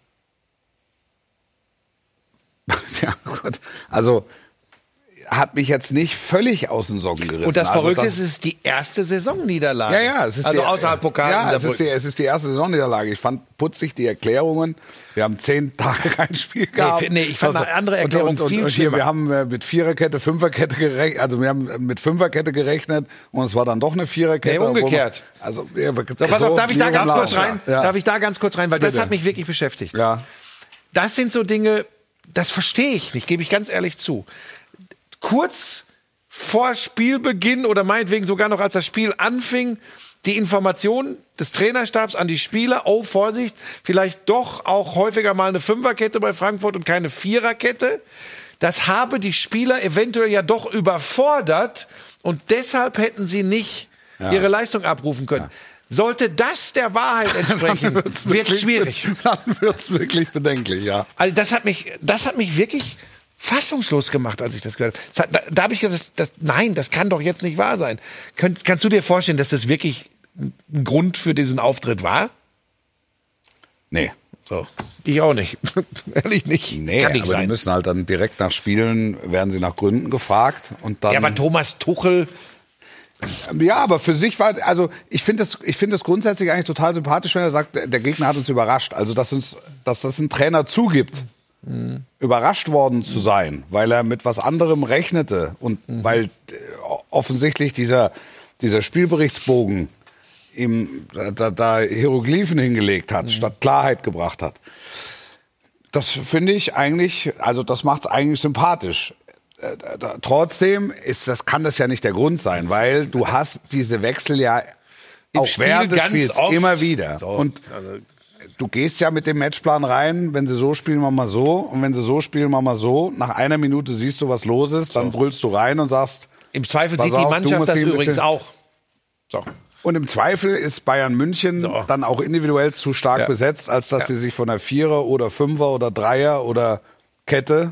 ja gut. Also hat mich jetzt nicht völlig aus den Socken gerissen.
Und das Verrückte ist, es ist die erste Saisonniederlage.
Ja, es ist
also außerhalb Pokal.
Ja, es ist die erste Saisonniederlage. Ich fand putzig die Erklärungen. Wir haben 10 Tage kein Spiel gehabt.
Ich fand eine andere Erklärung viel schlimmer.
Wir haben mit Viererkette, Fünferkette gerechnet. Also wir haben mit Fünferkette gerechnet und es war dann doch eine Viererkette.
Nee, umgekehrt.
So,
pass auf, darf ich da ganz kurz rein? Ja. Darf ich da ganz kurz rein? Weil das hat mich wirklich beschäftigt.
Ja.
Das sind so Dinge, das verstehe ich nicht, gebe ich ganz ehrlich zu. Kurz vor Spielbeginn oder meinetwegen sogar noch als das Spiel anfing, die Information des Trainerstabs an die Spieler, oh Vorsicht, vielleicht doch auch häufiger mal eine Fünferkette bei Frankfurt und keine Viererkette. Das habe die Spieler eventuell ja doch überfordert und deshalb hätten sie nicht ihre Leistung abrufen können. Ja. Sollte das der Wahrheit entsprechen, wird es schwierig.
Dann wird es wirklich bedenklich, ja.
Also das hat mich wirklich fassungslos gemacht, als ich das gehört habe. Da habe ich gedacht, nein, das kann doch jetzt nicht wahr sein. Kannst du dir vorstellen, dass das wirklich ein Grund für diesen Auftritt war?
Nee.
So. Ich auch nicht. Ehrlich nicht.
Nee, kann nicht aber sein. Die müssen halt dann direkt nach Spielen, werden sie nach Gründen gefragt. Und dann,
ja, aber Thomas Tuchel...
Ja, aber für sich war, also ich finde das grundsätzlich eigentlich total sympathisch, wenn er sagt, der Gegner hat uns überrascht. Also dass das ein Trainer zugibt, überrascht worden zu sein, weil er mit was anderem rechnete und weil offensichtlich dieser Spielberichtsbogen ihm da Hieroglyphen hingelegt hat, statt Klarheit gebracht hat. Das finde ich eigentlich, also das macht es eigentlich sympathisch. Trotzdem kann das ja nicht der Grund sein, weil du hast diese Wechsel ja auch während des Spiels immer wieder. So. Und du gehst ja mit dem Matchplan rein, wenn sie so spielen, machen wir so. Und wenn sie so spielen, machen wir so. Nach einer Minute siehst du, was los ist, dann brüllst du rein und sagst...
Im Zweifel sieht die Mannschaft das übrigens auch. So.
Und im Zweifel ist Bayern München dann auch individuell zu stark besetzt, als dass sie sich von der Vierer- oder Fünfer- oder Dreier- oder Kette...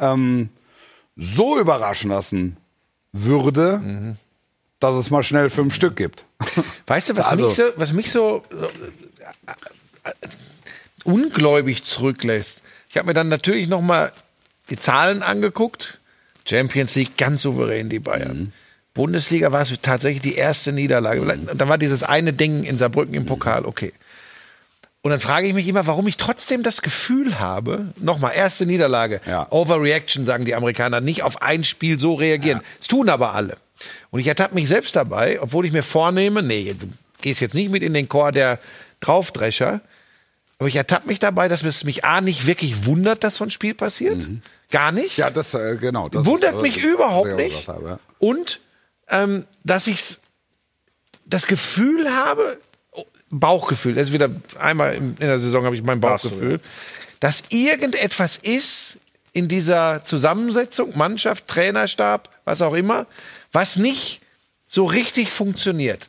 so überraschen lassen würde, dass es mal schnell 5 Stück gibt.
Weißt du, was mich so ungläubig zurücklässt? Ich habe mir dann natürlich noch mal die Zahlen angeguckt. Champions League ganz souverän, die Bayern. Bundesliga war es tatsächlich die erste Niederlage. Da war dieses eine Ding in Saarbrücken im Pokal, okay. Und dann frage ich mich immer, warum ich trotzdem das Gefühl habe, nochmal, erste Niederlage, Overreaction, sagen die Amerikaner, nicht auf ein Spiel so reagieren. Das tun aber alle. Und ich ertappe mich selbst dabei, obwohl ich mir vornehme, nee, du gehst jetzt nicht mit in den Chor der Draufdrescher, aber ich ertappe mich dabei, dass es mich nicht wirklich wundert, dass so ein Spiel passiert. Gar nicht.
Ja, das genau.
Das wundert mich überhaupt nicht. Und dass ich das Gefühl habe, Bauchgefühl, das ist wieder einmal in der Saison habe ich mein Bauchgefühl, dass irgendetwas ist in dieser Zusammensetzung, Mannschaft, Trainerstab, was auch immer, was nicht so richtig funktioniert.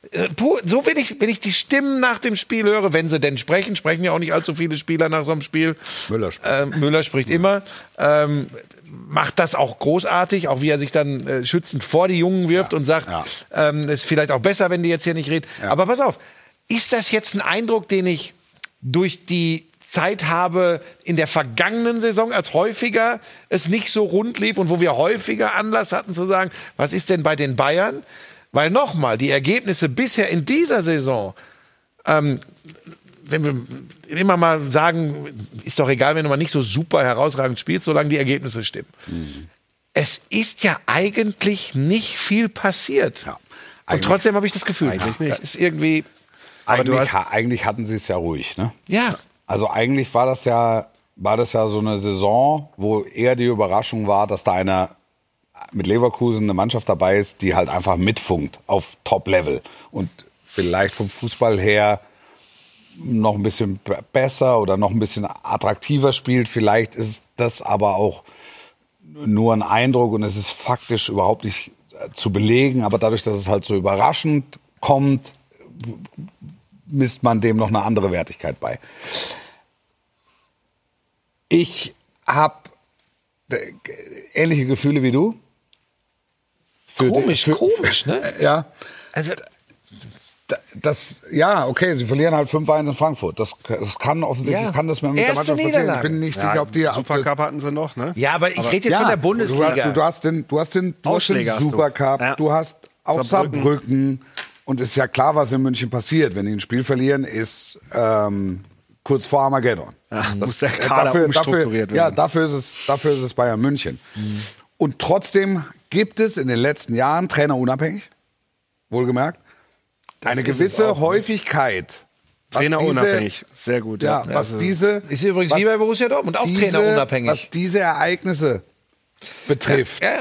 So, wenn ich die Stimmen nach dem Spiel höre, wenn sie denn sprechen ja auch nicht allzu viele Spieler nach so einem Spiel. Müller spricht immer. Macht das auch großartig, auch wie er sich dann schützend vor die Jungen wirft und sagt, ist vielleicht auch besser, wenn die jetzt hier nicht reden. Ja. Aber pass auf, ist das jetzt ein Eindruck, den ich durch die Zeit habe in der vergangenen Saison, als häufiger es nicht so rund lief und wo wir häufiger Anlass hatten zu sagen, was ist denn bei den Bayern? Weil nochmal, die Ergebnisse bisher in dieser Saison, wenn wir immer mal sagen, ist doch egal, wenn du mal nicht so super herausragend spielst, solange die Ergebnisse stimmen. Mhm. Es ist ja eigentlich nicht viel passiert. Ja, und trotzdem habe ich das Gefühl,
eigentlich nicht.
Ist irgendwie...
Eigentlich hatten sie es ja ruhig, ne?
Ja.
Also eigentlich war das ja so eine Saison, wo eher die Überraschung war, dass da einer mit Leverkusen eine Mannschaft dabei ist, die halt einfach mitfunkt auf Top-Level und vielleicht vom Fußball her noch ein bisschen besser oder noch ein bisschen attraktiver spielt. Vielleicht ist das aber auch nur ein Eindruck und es ist faktisch überhaupt nicht zu belegen. Aber dadurch, dass es halt so überraschend kommt, misst man dem noch eine andere Wertigkeit bei. Ich habe ähnliche Gefühle wie du.
Komisch, ne?
Ja. Also okay, sie verlieren halt 5-1 in Frankfurt. Das kann offensichtlich, kann das mit der Mannschaft passieren. Ich bin nicht sicher, ob die...
Supercup hatten sie noch, ne?
Ja, aber ich rede jetzt von der Bundesliga.
Du hast den Supercup, du hast auch Saarbrücken. Und es ist ja klar, was in München passiert. Wenn die ein Spiel verlieren, ist kurz vor Armageddon.
Ja, muss der Kader umstrukturiert werden.
Ja, dafür ist es Bayern München. Mhm. Und trotzdem gibt es in den letzten Jahren trainerunabhängig, wohlgemerkt, eine gewisse Häufigkeit.
Trainerunabhängig, sehr gut.
Ja,
ist übrigens wie bei Borussia Dortmund, auch trainerunabhängig.
Was diese Ereignisse betrifft.
Ja.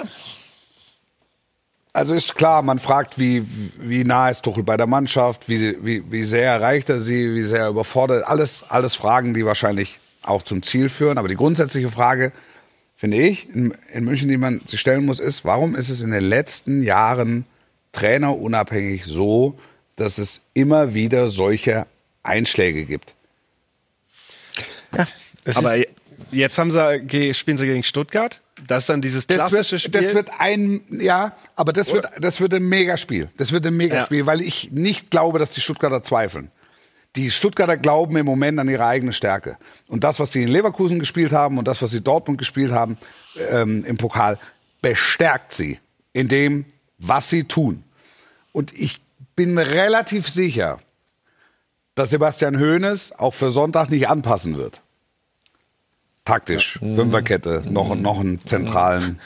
Also ist klar, man fragt, wie nah ist Tuchel bei der Mannschaft, wie sehr erreicht er sie, wie sehr überfordert. Alles Fragen, die wahrscheinlich auch zum Ziel führen. Aber die grundsätzliche Frage, finde ich, in München, die man sich stellen muss, ist, warum ist es in den letzten Jahren trainerunabhängig so, dass es immer wieder solche Einschläge gibt?
Ja, aber jetzt spielen sie gegen Stuttgart. Das ist dann dieses klassische Spiel.
Das wird ein Megaspiel. Das wird ein Megaspiel, weil ich nicht glaube, dass die Stuttgarter zweifeln. Die Stuttgarter glauben im Moment an ihre eigene Stärke. Und das, was sie in Leverkusen gespielt haben und das, was sie Dortmund gespielt haben im Pokal, bestärkt sie in dem, was sie tun. Und ich bin relativ sicher, dass Sebastian Hoeneß auch für Sonntag nicht anpassen wird. Taktisch, Fünferkette, noch einen zentralen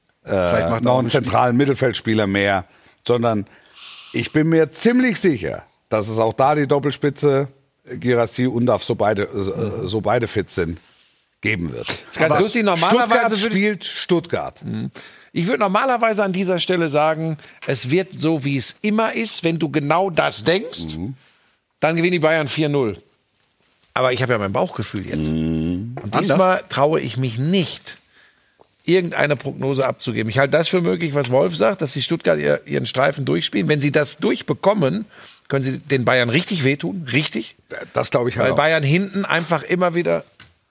Mittelfeldspieler mehr, sondern ich bin mir ziemlich sicher, dass es auch da die Doppelspitze Guirassy und Undav, so beide fit sind, geben wird.
Aber normalerweise
spielt Stuttgart.
Ich würde normalerweise an dieser Stelle sagen, es wird so, wie es immer ist. Wenn du genau das denkst, dann gewinnen die Bayern 4-0. Aber ich habe ja mein Bauchgefühl jetzt. Und diesmal traue ich mich nicht, irgendeine Prognose abzugeben. Ich halte das für möglich, was Wolf sagt, dass die Stuttgart ihren Streifen durchspielen. Wenn sie das durchbekommen, können sie den Bayern richtig wehtun. Richtig.
Das glaube ich halt.
Weil Bayern hinten einfach immer wieder...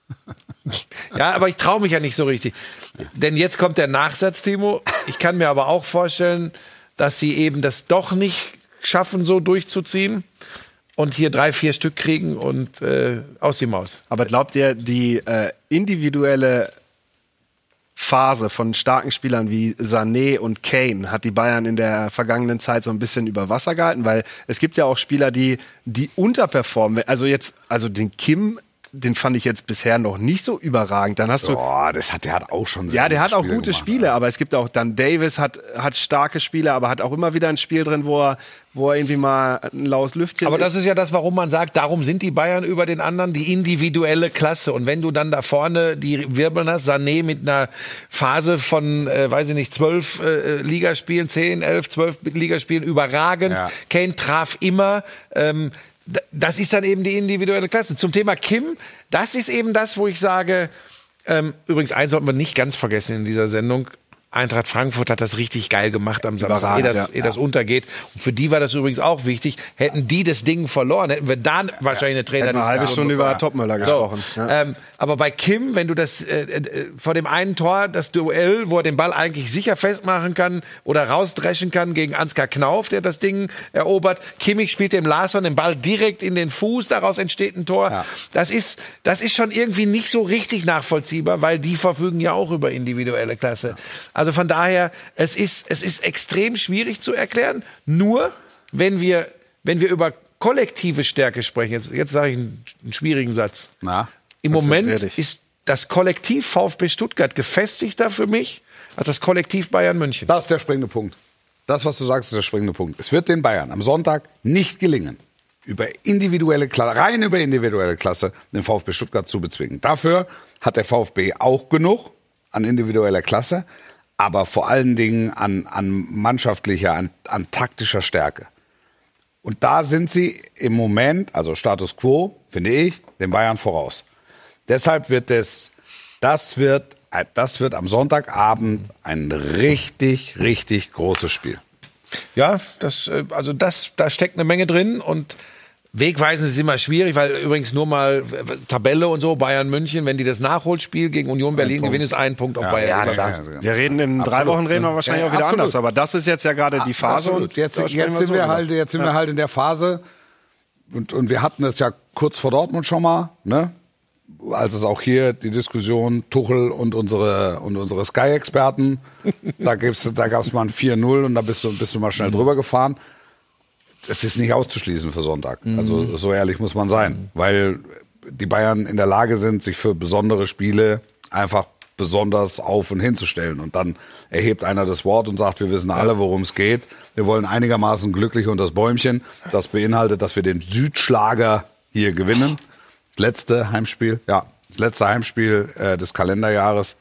Ja, aber ich traue mich ja nicht so richtig. Denn jetzt kommt der Nachsatz, Timo. Ich kann mir aber auch vorstellen, dass sie eben das doch nicht schaffen, so durchzuziehen. Und hier 3-4 Stück kriegen und aus die Maus.
Aber glaubt ihr, die individuelle Phase von starken Spielern wie Sané und Kane hat die Bayern in der vergangenen Zeit so ein bisschen über Wasser gehalten? Weil es gibt ja auch Spieler, die unterperformen. Also den Kim, den fand ich jetzt bisher noch nicht so überragend. Dann hast du.
Der hat auch schon sehr
der hat auch gute Spiele, aber es gibt auch dann Davis hat starke Spiele, aber hat auch immer wieder ein Spiel drin, wo er irgendwie mal ein laues Lüftchen.
Aber das ist ja das, warum man sagt, darum sind die Bayern über den anderen, die individuelle Klasse. Und wenn du dann da vorne die wirbeln hast, Sané mit einer Phase von, 12 Ligaspielen, 10, 11, 12 Ligaspielen, überragend. Ja. Kane traf immer. Das ist dann eben die individuelle Klasse. Zum Thema Kim, das ist eben das, wo ich sage, übrigens, eins sollten wir nicht ganz vergessen in dieser Sendung, Eintracht Frankfurt hat das richtig geil gemacht am Samstag, ehe das untergeht. Und für die war das übrigens auch wichtig. Hätten die das Ding verloren, hätten wir da wahrscheinlich eine Trainer...
eine halbe Stunde über Topmöller gesprochen.
So, aber bei Kim, wenn du das vor dem einen Tor, das Duell, wo er den Ball eigentlich sicher festmachen kann oder rausdreschen kann gegen Ansgar Knauf, der das Ding erobert. Kimmich spielt dem Larsson den Ball direkt in den Fuß, daraus entsteht ein Tor. Ja. Das ist schon irgendwie nicht so richtig nachvollziehbar, weil die verfügen ja auch über individuelle Klasse. Also von daher, es ist extrem schwierig zu erklären. Nur, wenn wir über kollektive Stärke sprechen, jetzt sage ich einen schwierigen Satz. Im Moment ist das Kollektiv VfB Stuttgart gefestigter für mich als das Kollektiv Bayern München.
Das ist der springende Punkt. Das, was du sagst, ist der springende Punkt. Es wird den Bayern am Sonntag nicht gelingen, rein über individuelle Klasse den VfB Stuttgart zu bezwingen. Dafür hat der VfB auch genug an individueller Klasse, aber vor allen Dingen an mannschaftlicher, an taktischer Stärke. Und da sind sie im Moment, also Status Quo, finde ich, den Bayern voraus. Deshalb wird das wird am Sonntagabend ein richtig, richtig großes Spiel.
Ja, da steckt eine Menge drin und wegweisend ist immer schwierig, weil übrigens nur mal Tabelle und so, Bayern München, wenn die das Nachholspiel gegen Union Berlin gewinnen, ist ein Punkt auf Bayern.
Ja, wir reden in 3 Wochen reden wir wahrscheinlich auch wieder anders, aber das ist jetzt ja gerade die Phase.
Und jetzt sind wir halt in der Phase und wir hatten es ja kurz vor Dortmund schon mal, ne? Als es auch hier die Diskussion Tuchel und unsere Sky-Experten, da gab es mal ein 4-0 und da bist du mal schnell drüber gefahren. Es ist nicht auszuschließen für Sonntag. Also so ehrlich muss man sein, weil die Bayern in der Lage sind, sich für besondere Spiele einfach besonders auf und hinzustellen. Und dann erhebt einer das Wort und sagt, wir wissen alle, worum es geht. Wir wollen einigermaßen glücklich unter das Bäumchen. Das beinhaltet, dass wir den Südschlager hier gewinnen. Das letzte Heimspiel des Kalenderjahres.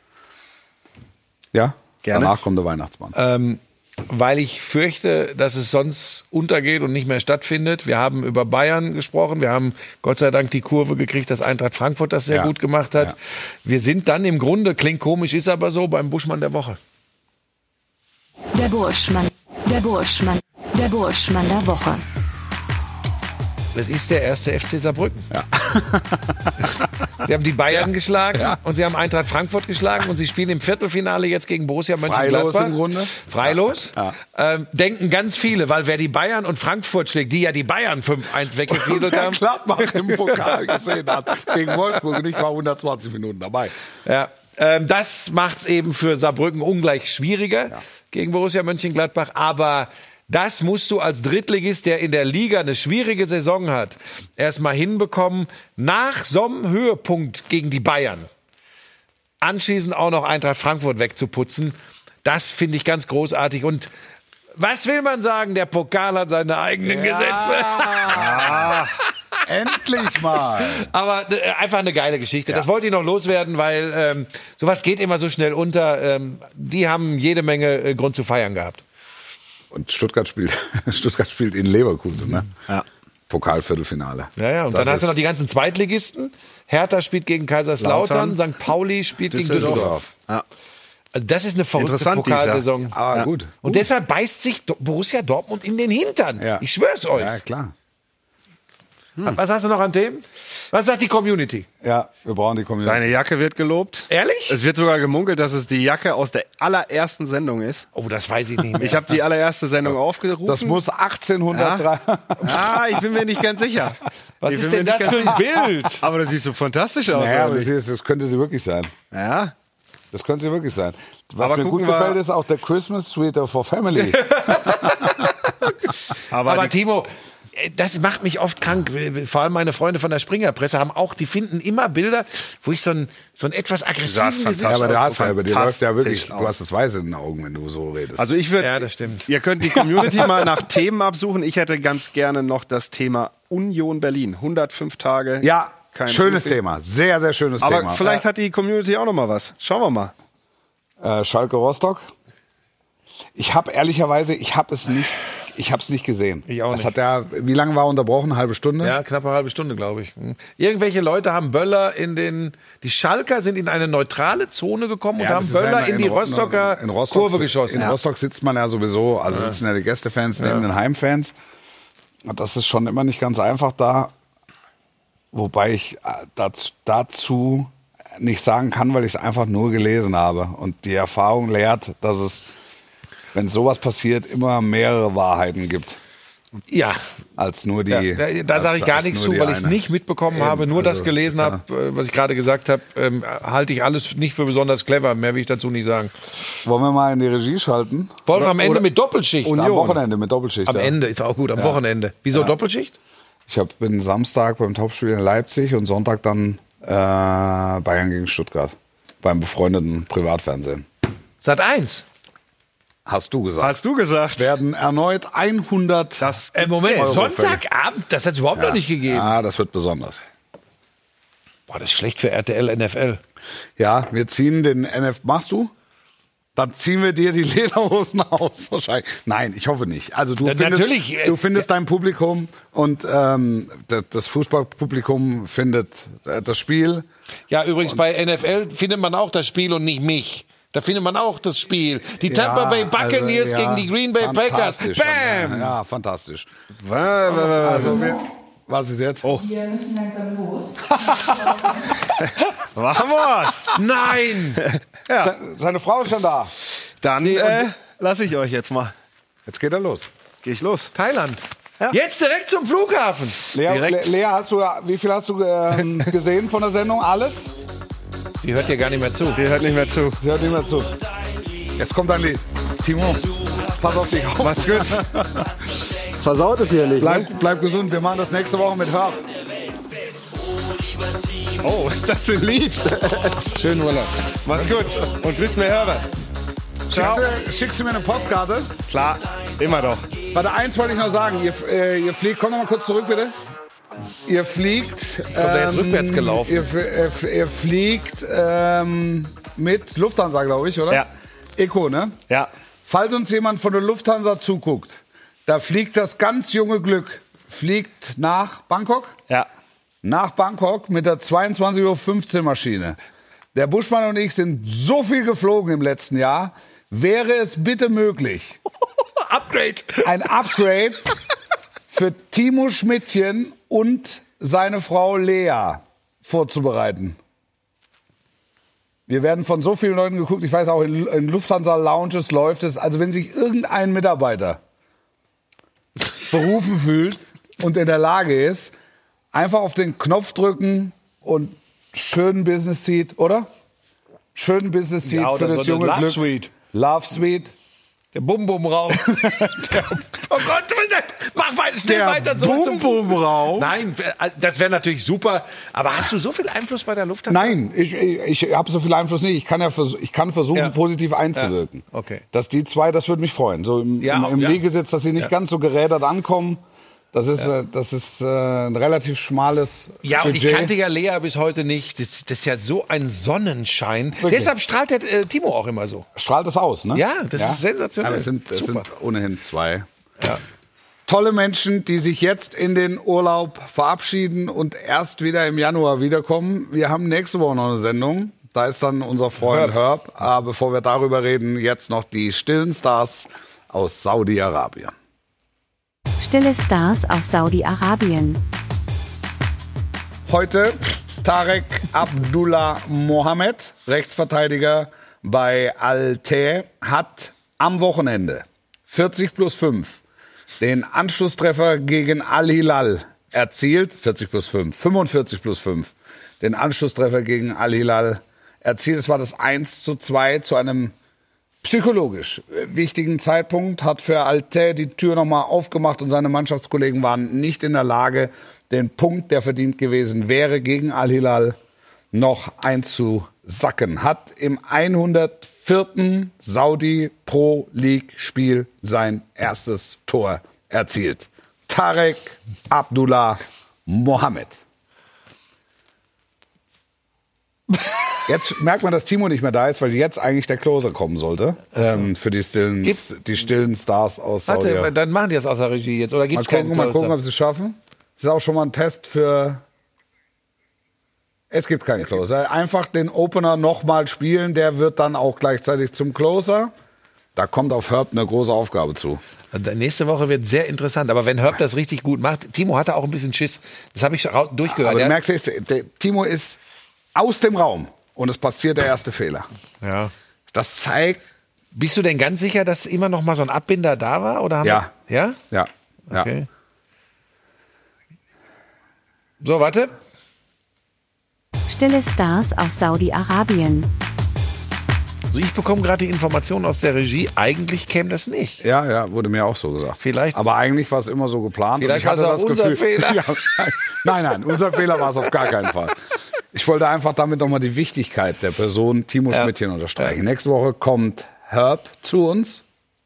Ja, gerne. Danach kommt der Weihnachtsmann.
Weil ich fürchte, dass es sonst untergeht und nicht mehr stattfindet. Wir haben über Bayern gesprochen. Wir haben Gott sei Dank die Kurve gekriegt, dass Eintracht Frankfurt das sehr gut gemacht hat. Ja. Wir sind dann im Grunde, klingt komisch, ist aber so, beim Buschmann der Woche.
Der Buschmann der Woche.
Es ist der erste FC Saarbrücken. Ja. Sie haben die Bayern geschlagen und sie haben Eintracht Frankfurt geschlagen und sie spielen im Viertelfinale jetzt gegen Borussia Mönchengladbach.
Freilos im Grunde.
Freilos. Ja. Denken ganz viele, weil wer die Bayern und Frankfurt schlägt, die ja die Bayern 5-1 weggefieselt haben.
Gladbach im Pokal gesehen hat gegen Wolfsburg und ich war 120 Minuten dabei.
Ja. Das macht's eben für Saarbrücken ungleich schwieriger gegen Borussia Mönchengladbach, aber das musst du als Drittligist, der in der Liga eine schwierige Saison hat, erstmal hinbekommen, nach so einem Höhepunkt gegen die Bayern anschließend auch noch Eintracht Frankfurt wegzuputzen. Das finde ich ganz großartig. Und was will man sagen? Der Pokal hat seine eigenen Gesetze.
Endlich mal.
Aber einfach eine geile Geschichte. Ja. Das wollte ich noch loswerden, weil sowas geht immer so schnell unter. Die haben jede Menge Grund zu feiern gehabt.
Und Stuttgart spielt in Leverkusen, ne? Ja. Pokalviertelfinale.
Ja, und dann hast du noch die ganzen Zweitligisten. Hertha spielt gegen Kaiserslautern, St. Pauli spielt gegen Düsseldorf. Ja. Also das ist eine verrückte Pokalsaison.
Aber gut.
Und deshalb beißt sich Borussia Dortmund in den Hintern. Ja. Ich schwör's euch.
Ja, klar.
Was hast du noch an Themen? Was sagt die Community?
Ja, wir brauchen die Community.
Deine Jacke wird gelobt.
Ehrlich?
Es wird sogar gemunkelt, dass es die Jacke aus der allerersten Sendung ist.
Oh, das weiß ich nicht mehr.
Ich habe die allererste Sendung aufgerufen.
Das muss 1803.
Ich bin mir nicht ganz sicher.
Was ist denn das für ein Bild?
Aber das sieht so fantastisch aus.
Naja, das könnte sie wirklich sein.
Ja.
Das könnte sie wirklich sein. Was aber mir gut gefällt, ist auch der Christmas Sweater for Family.
aber Timo, das macht mich oft krank. Vor allem meine Freunde von der Springerpresse haben auch, die finden immer Bilder, wo ich so ein etwas aggressives Gesicht habe.
Ja, aber der hast bei dir läuft ja wirklich, du hast das Weiße in den Augen, wenn du so redest.
Also ich würde,
ja, das stimmt.
Ihr könnt die Community mal nach Themen absuchen. Ich hätte ganz gerne noch das Thema Union Berlin. 105 Tage.
Ja, schönes Thema. Sehr, sehr schönes Thema.
Aber vielleicht hat die Community auch noch mal was. Schauen wir mal.
Schalke Rostock. Ich habe es nicht Ich habe es nicht gesehen.
Ich auch nicht.
Das hat wie lange war unterbrochen? Eine halbe Stunde?
Ja, knapp eine halbe Stunde, glaube ich. Irgendwelche Leute haben Böller die Schalker sind in eine neutrale Zone gekommen und haben Böller in die Rostocker Kurve geschossen.
In Rostock sitzt man ja sowieso, also sitzen ja die Gästefans neben den Heimfans. Und das ist schon immer nicht ganz einfach da. Wobei ich dazu nicht sagen kann, weil ich es einfach nur gelesen habe. Und die Erfahrung lehrt, dass es, wenn sowas passiert, immer mehrere Wahrheiten gibt.
Ja.
Als nur die.
Da sage ich gar nichts zu, weil ich es nicht mitbekommen habe, nur das gelesen habe, was ich gerade gesagt habe, halte ich alles nicht für besonders clever. Mehr will ich dazu nicht sagen.
Wollen wir mal in die Regie schalten?
Wollen wir am Ende mit Doppelschicht?
Am Wochenende mit Doppelschicht.
Am Ende ist auch gut, am Wochenende. Wieso Doppelschicht?
Ich bin Samstag beim Topspiel in Leipzig und Sonntag dann Bayern gegen Stuttgart. Beim befreundeten Privatfernsehen.
Sat.1.
Hast du gesagt.
Hast du gesagt.
Werden erneut 100
Moment,
Euro
Sonntagabend? Das hat es überhaupt noch nicht gegeben.
Ja, das wird besonders.
Boah, das ist schlecht für RTL, NFL.
Ja, wir ziehen den NFL. Machst du? Dann ziehen wir dir die Lederhosen aus wahrscheinlich. Nein, ich hoffe nicht. Also du findest dein Publikum und das Fußballpublikum findet das Spiel.
Ja, übrigens bei NFL findet man auch das Spiel und nicht mich. Da findet man auch das Spiel. Die Tampa Bay Buccaneers gegen die Green Bay Packers. Bam!
Ja, fantastisch. Also, was ist jetzt? Oh.
Wir müssen langsam los.
Vamos!
Nein!
Ja. Seine Frau ist schon da.
Dann lasse ich euch jetzt mal.
Jetzt geht er los.
Geh ich los.
Thailand. Ja. Jetzt direkt zum Flughafen.
Lea, wie viel hast du gesehen von der Sendung? Alles?
Sie hört dir gar nicht mehr zu.
Sie hört nicht mehr zu.
Sie hört nicht mehr zu. Jetzt kommt ein Lied. Timo, pass auf dich auf.
Macht's gut. Versaut es hier nicht.
Bleib gesund. Wir machen das nächste Woche mit Herb.
Oh, was ist das für ein Lied?
Schönen Urlaub.
Macht's gut. Und grüßt mir Herbert. Ciao.
Schickst du mir eine Postkarte?
Klar, immer doch.
Warte, eins wollte ich noch sagen. Ihr fliegt, komm noch mal kurz zurück, bitte. Ihr fliegt.
Jetzt kommt er jetzt rückwärts gelaufen.
Ihr fliegt mit Lufthansa, glaube ich, oder?
Ja.
Eco, ne?
Ja.
Falls uns jemand von der Lufthansa zuguckt, da fliegt das ganz junge Glück. Fliegt nach Bangkok?
Ja.
Nach Bangkok mit der 22:15 Uhr Maschine. Der Buschmann und ich sind so viel geflogen im letzten Jahr. Wäre es bitte möglich, ein Upgrade für Timo Schmidtchen und seine Frau Lea vorzubereiten? Wir werden von so vielen Leuten geguckt. Ich weiß auch, in Lufthansa-Lounges läuft es. Also wenn sich irgendein Mitarbeiter berufen fühlt und in der Lage ist, einfach auf den Knopf drücken und schönen Business Seat, oder? Schönen Business Seat für das junge Glück.
Suite.
Love Suite.
Der Bum-Bum-Raum. Oh Gott, mach weiter, schnell weiter.
Bum-Bum-Raum?
Nein, das wäre natürlich super. Aber hast du so viel Einfluss bei der Lufthansa?
Nein, ich habe so viel Einfluss nicht. Ich kann versuchen, positiv einzuwirken.
Ja. Okay.
Dass die zwei, das würde mich freuen. So im Liegesitz, dass sie nicht ganz so gerädert ankommen. Das ist ein relativ schmales
Ja, und
Budget.
ich kannte ja Lea bis heute nicht. Das ist ja so ein Sonnenschein.
Wirklich?
Deshalb strahlt der Timo auch immer so.
Strahlt es aus, ne?
Ja, das ist sensationell.
Aber es sind ohnehin zwei.
Ja.
Tolle Menschen, die sich jetzt in den Urlaub verabschieden und erst wieder im Januar wiederkommen. Wir haben nächste Woche noch eine Sendung. Da ist dann unser Freund Herb. Aber bevor wir darüber reden, jetzt noch die stillen Stars aus Saudi-Arabien.
Stille Stars aus Saudi-Arabien.
Heute Tarek Abdullah Mohammed, Rechtsverteidiger bei Al-Teh, hat am Wochenende 40+5 den Anschlusstreffer gegen Al-Hilal erzielt. 40+5, 45+5. Den Anschlusstreffer gegen Al-Hilal erzielt. Es war das 1:2 zu einem psychologisch wichtigen Zeitpunkt, hat für Al-Teh die Tür nochmal aufgemacht und seine Mannschaftskollegen waren nicht in der Lage, den Punkt, der verdient gewesen wäre, gegen Al-Hilal noch einzusacken. Hat im 104. Saudi Pro League Spiel sein erstes Tor erzielt. Tarek Abdullah Mohammed. Jetzt merkt man, dass Timo nicht mehr da ist, weil jetzt eigentlich der Closer kommen sollte. Für die stillen Stars aus Saudi.
Warte, dann machen die das aus der Regie jetzt. Oder gibt's keinen Closer?
Mal gucken, ob sie es schaffen. Das ist auch schon mal ein Test für... Es gibt keinen Closer. Einfach den Opener nochmal spielen, der wird dann auch gleichzeitig zum Closer. Da kommt auf Herb eine große Aufgabe zu.
Nächste Woche wird sehr interessant. Aber wenn Herb das richtig gut macht, Timo hatte auch ein bisschen Schiss. Das habe ich durchgehört.
Aber du merkst, Timo ist aus dem Raum und es passiert der erste Fehler.
Ja.
Das zeigt...
Bist du denn ganz sicher, dass immer noch mal so ein Abbinder da war? Oder haben
Ja.
Ja?
Ja.
Okay. So, warte.
Stille Stars aus Saudi-Arabien.
Also ich bekomme gerade die Information aus der Regie, eigentlich käme das nicht.
Ja, wurde mir auch so gesagt.
Vielleicht.
Aber eigentlich war es immer so geplant.
Vielleicht war es auch unser Fehler.
Ja, nein, unser Fehler war es auf gar keinen Fall. Ich wollte einfach damit nochmal die Wichtigkeit der Person Timo Schmidtchen unterstreichen. Ja. Nächste Woche kommt Herb zu uns,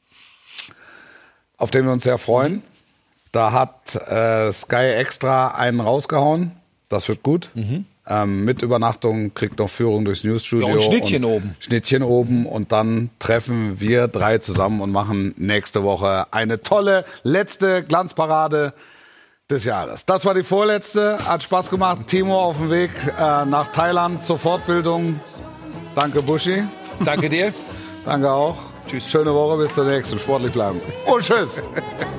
auf den wir uns sehr freuen. Da hat Sky extra einen rausgehauen. Das wird gut. Mit Übernachtung, kriegt noch Führung durchs Newsstudio.
Ja, und Schnittchen oben.
Schnittchen oben. Und dann treffen wir 3 zusammen und machen nächste Woche eine tolle letzte Glanzparade des Jahres. Das war die vorletzte. Hat Spaß gemacht. Timo auf dem Weg nach Thailand zur Fortbildung. Danke, Buschi.
Danke dir.
Danke auch.
Tschüss.
Schöne Woche, bis zur nächsten. Sportlich bleiben. Und tschüss.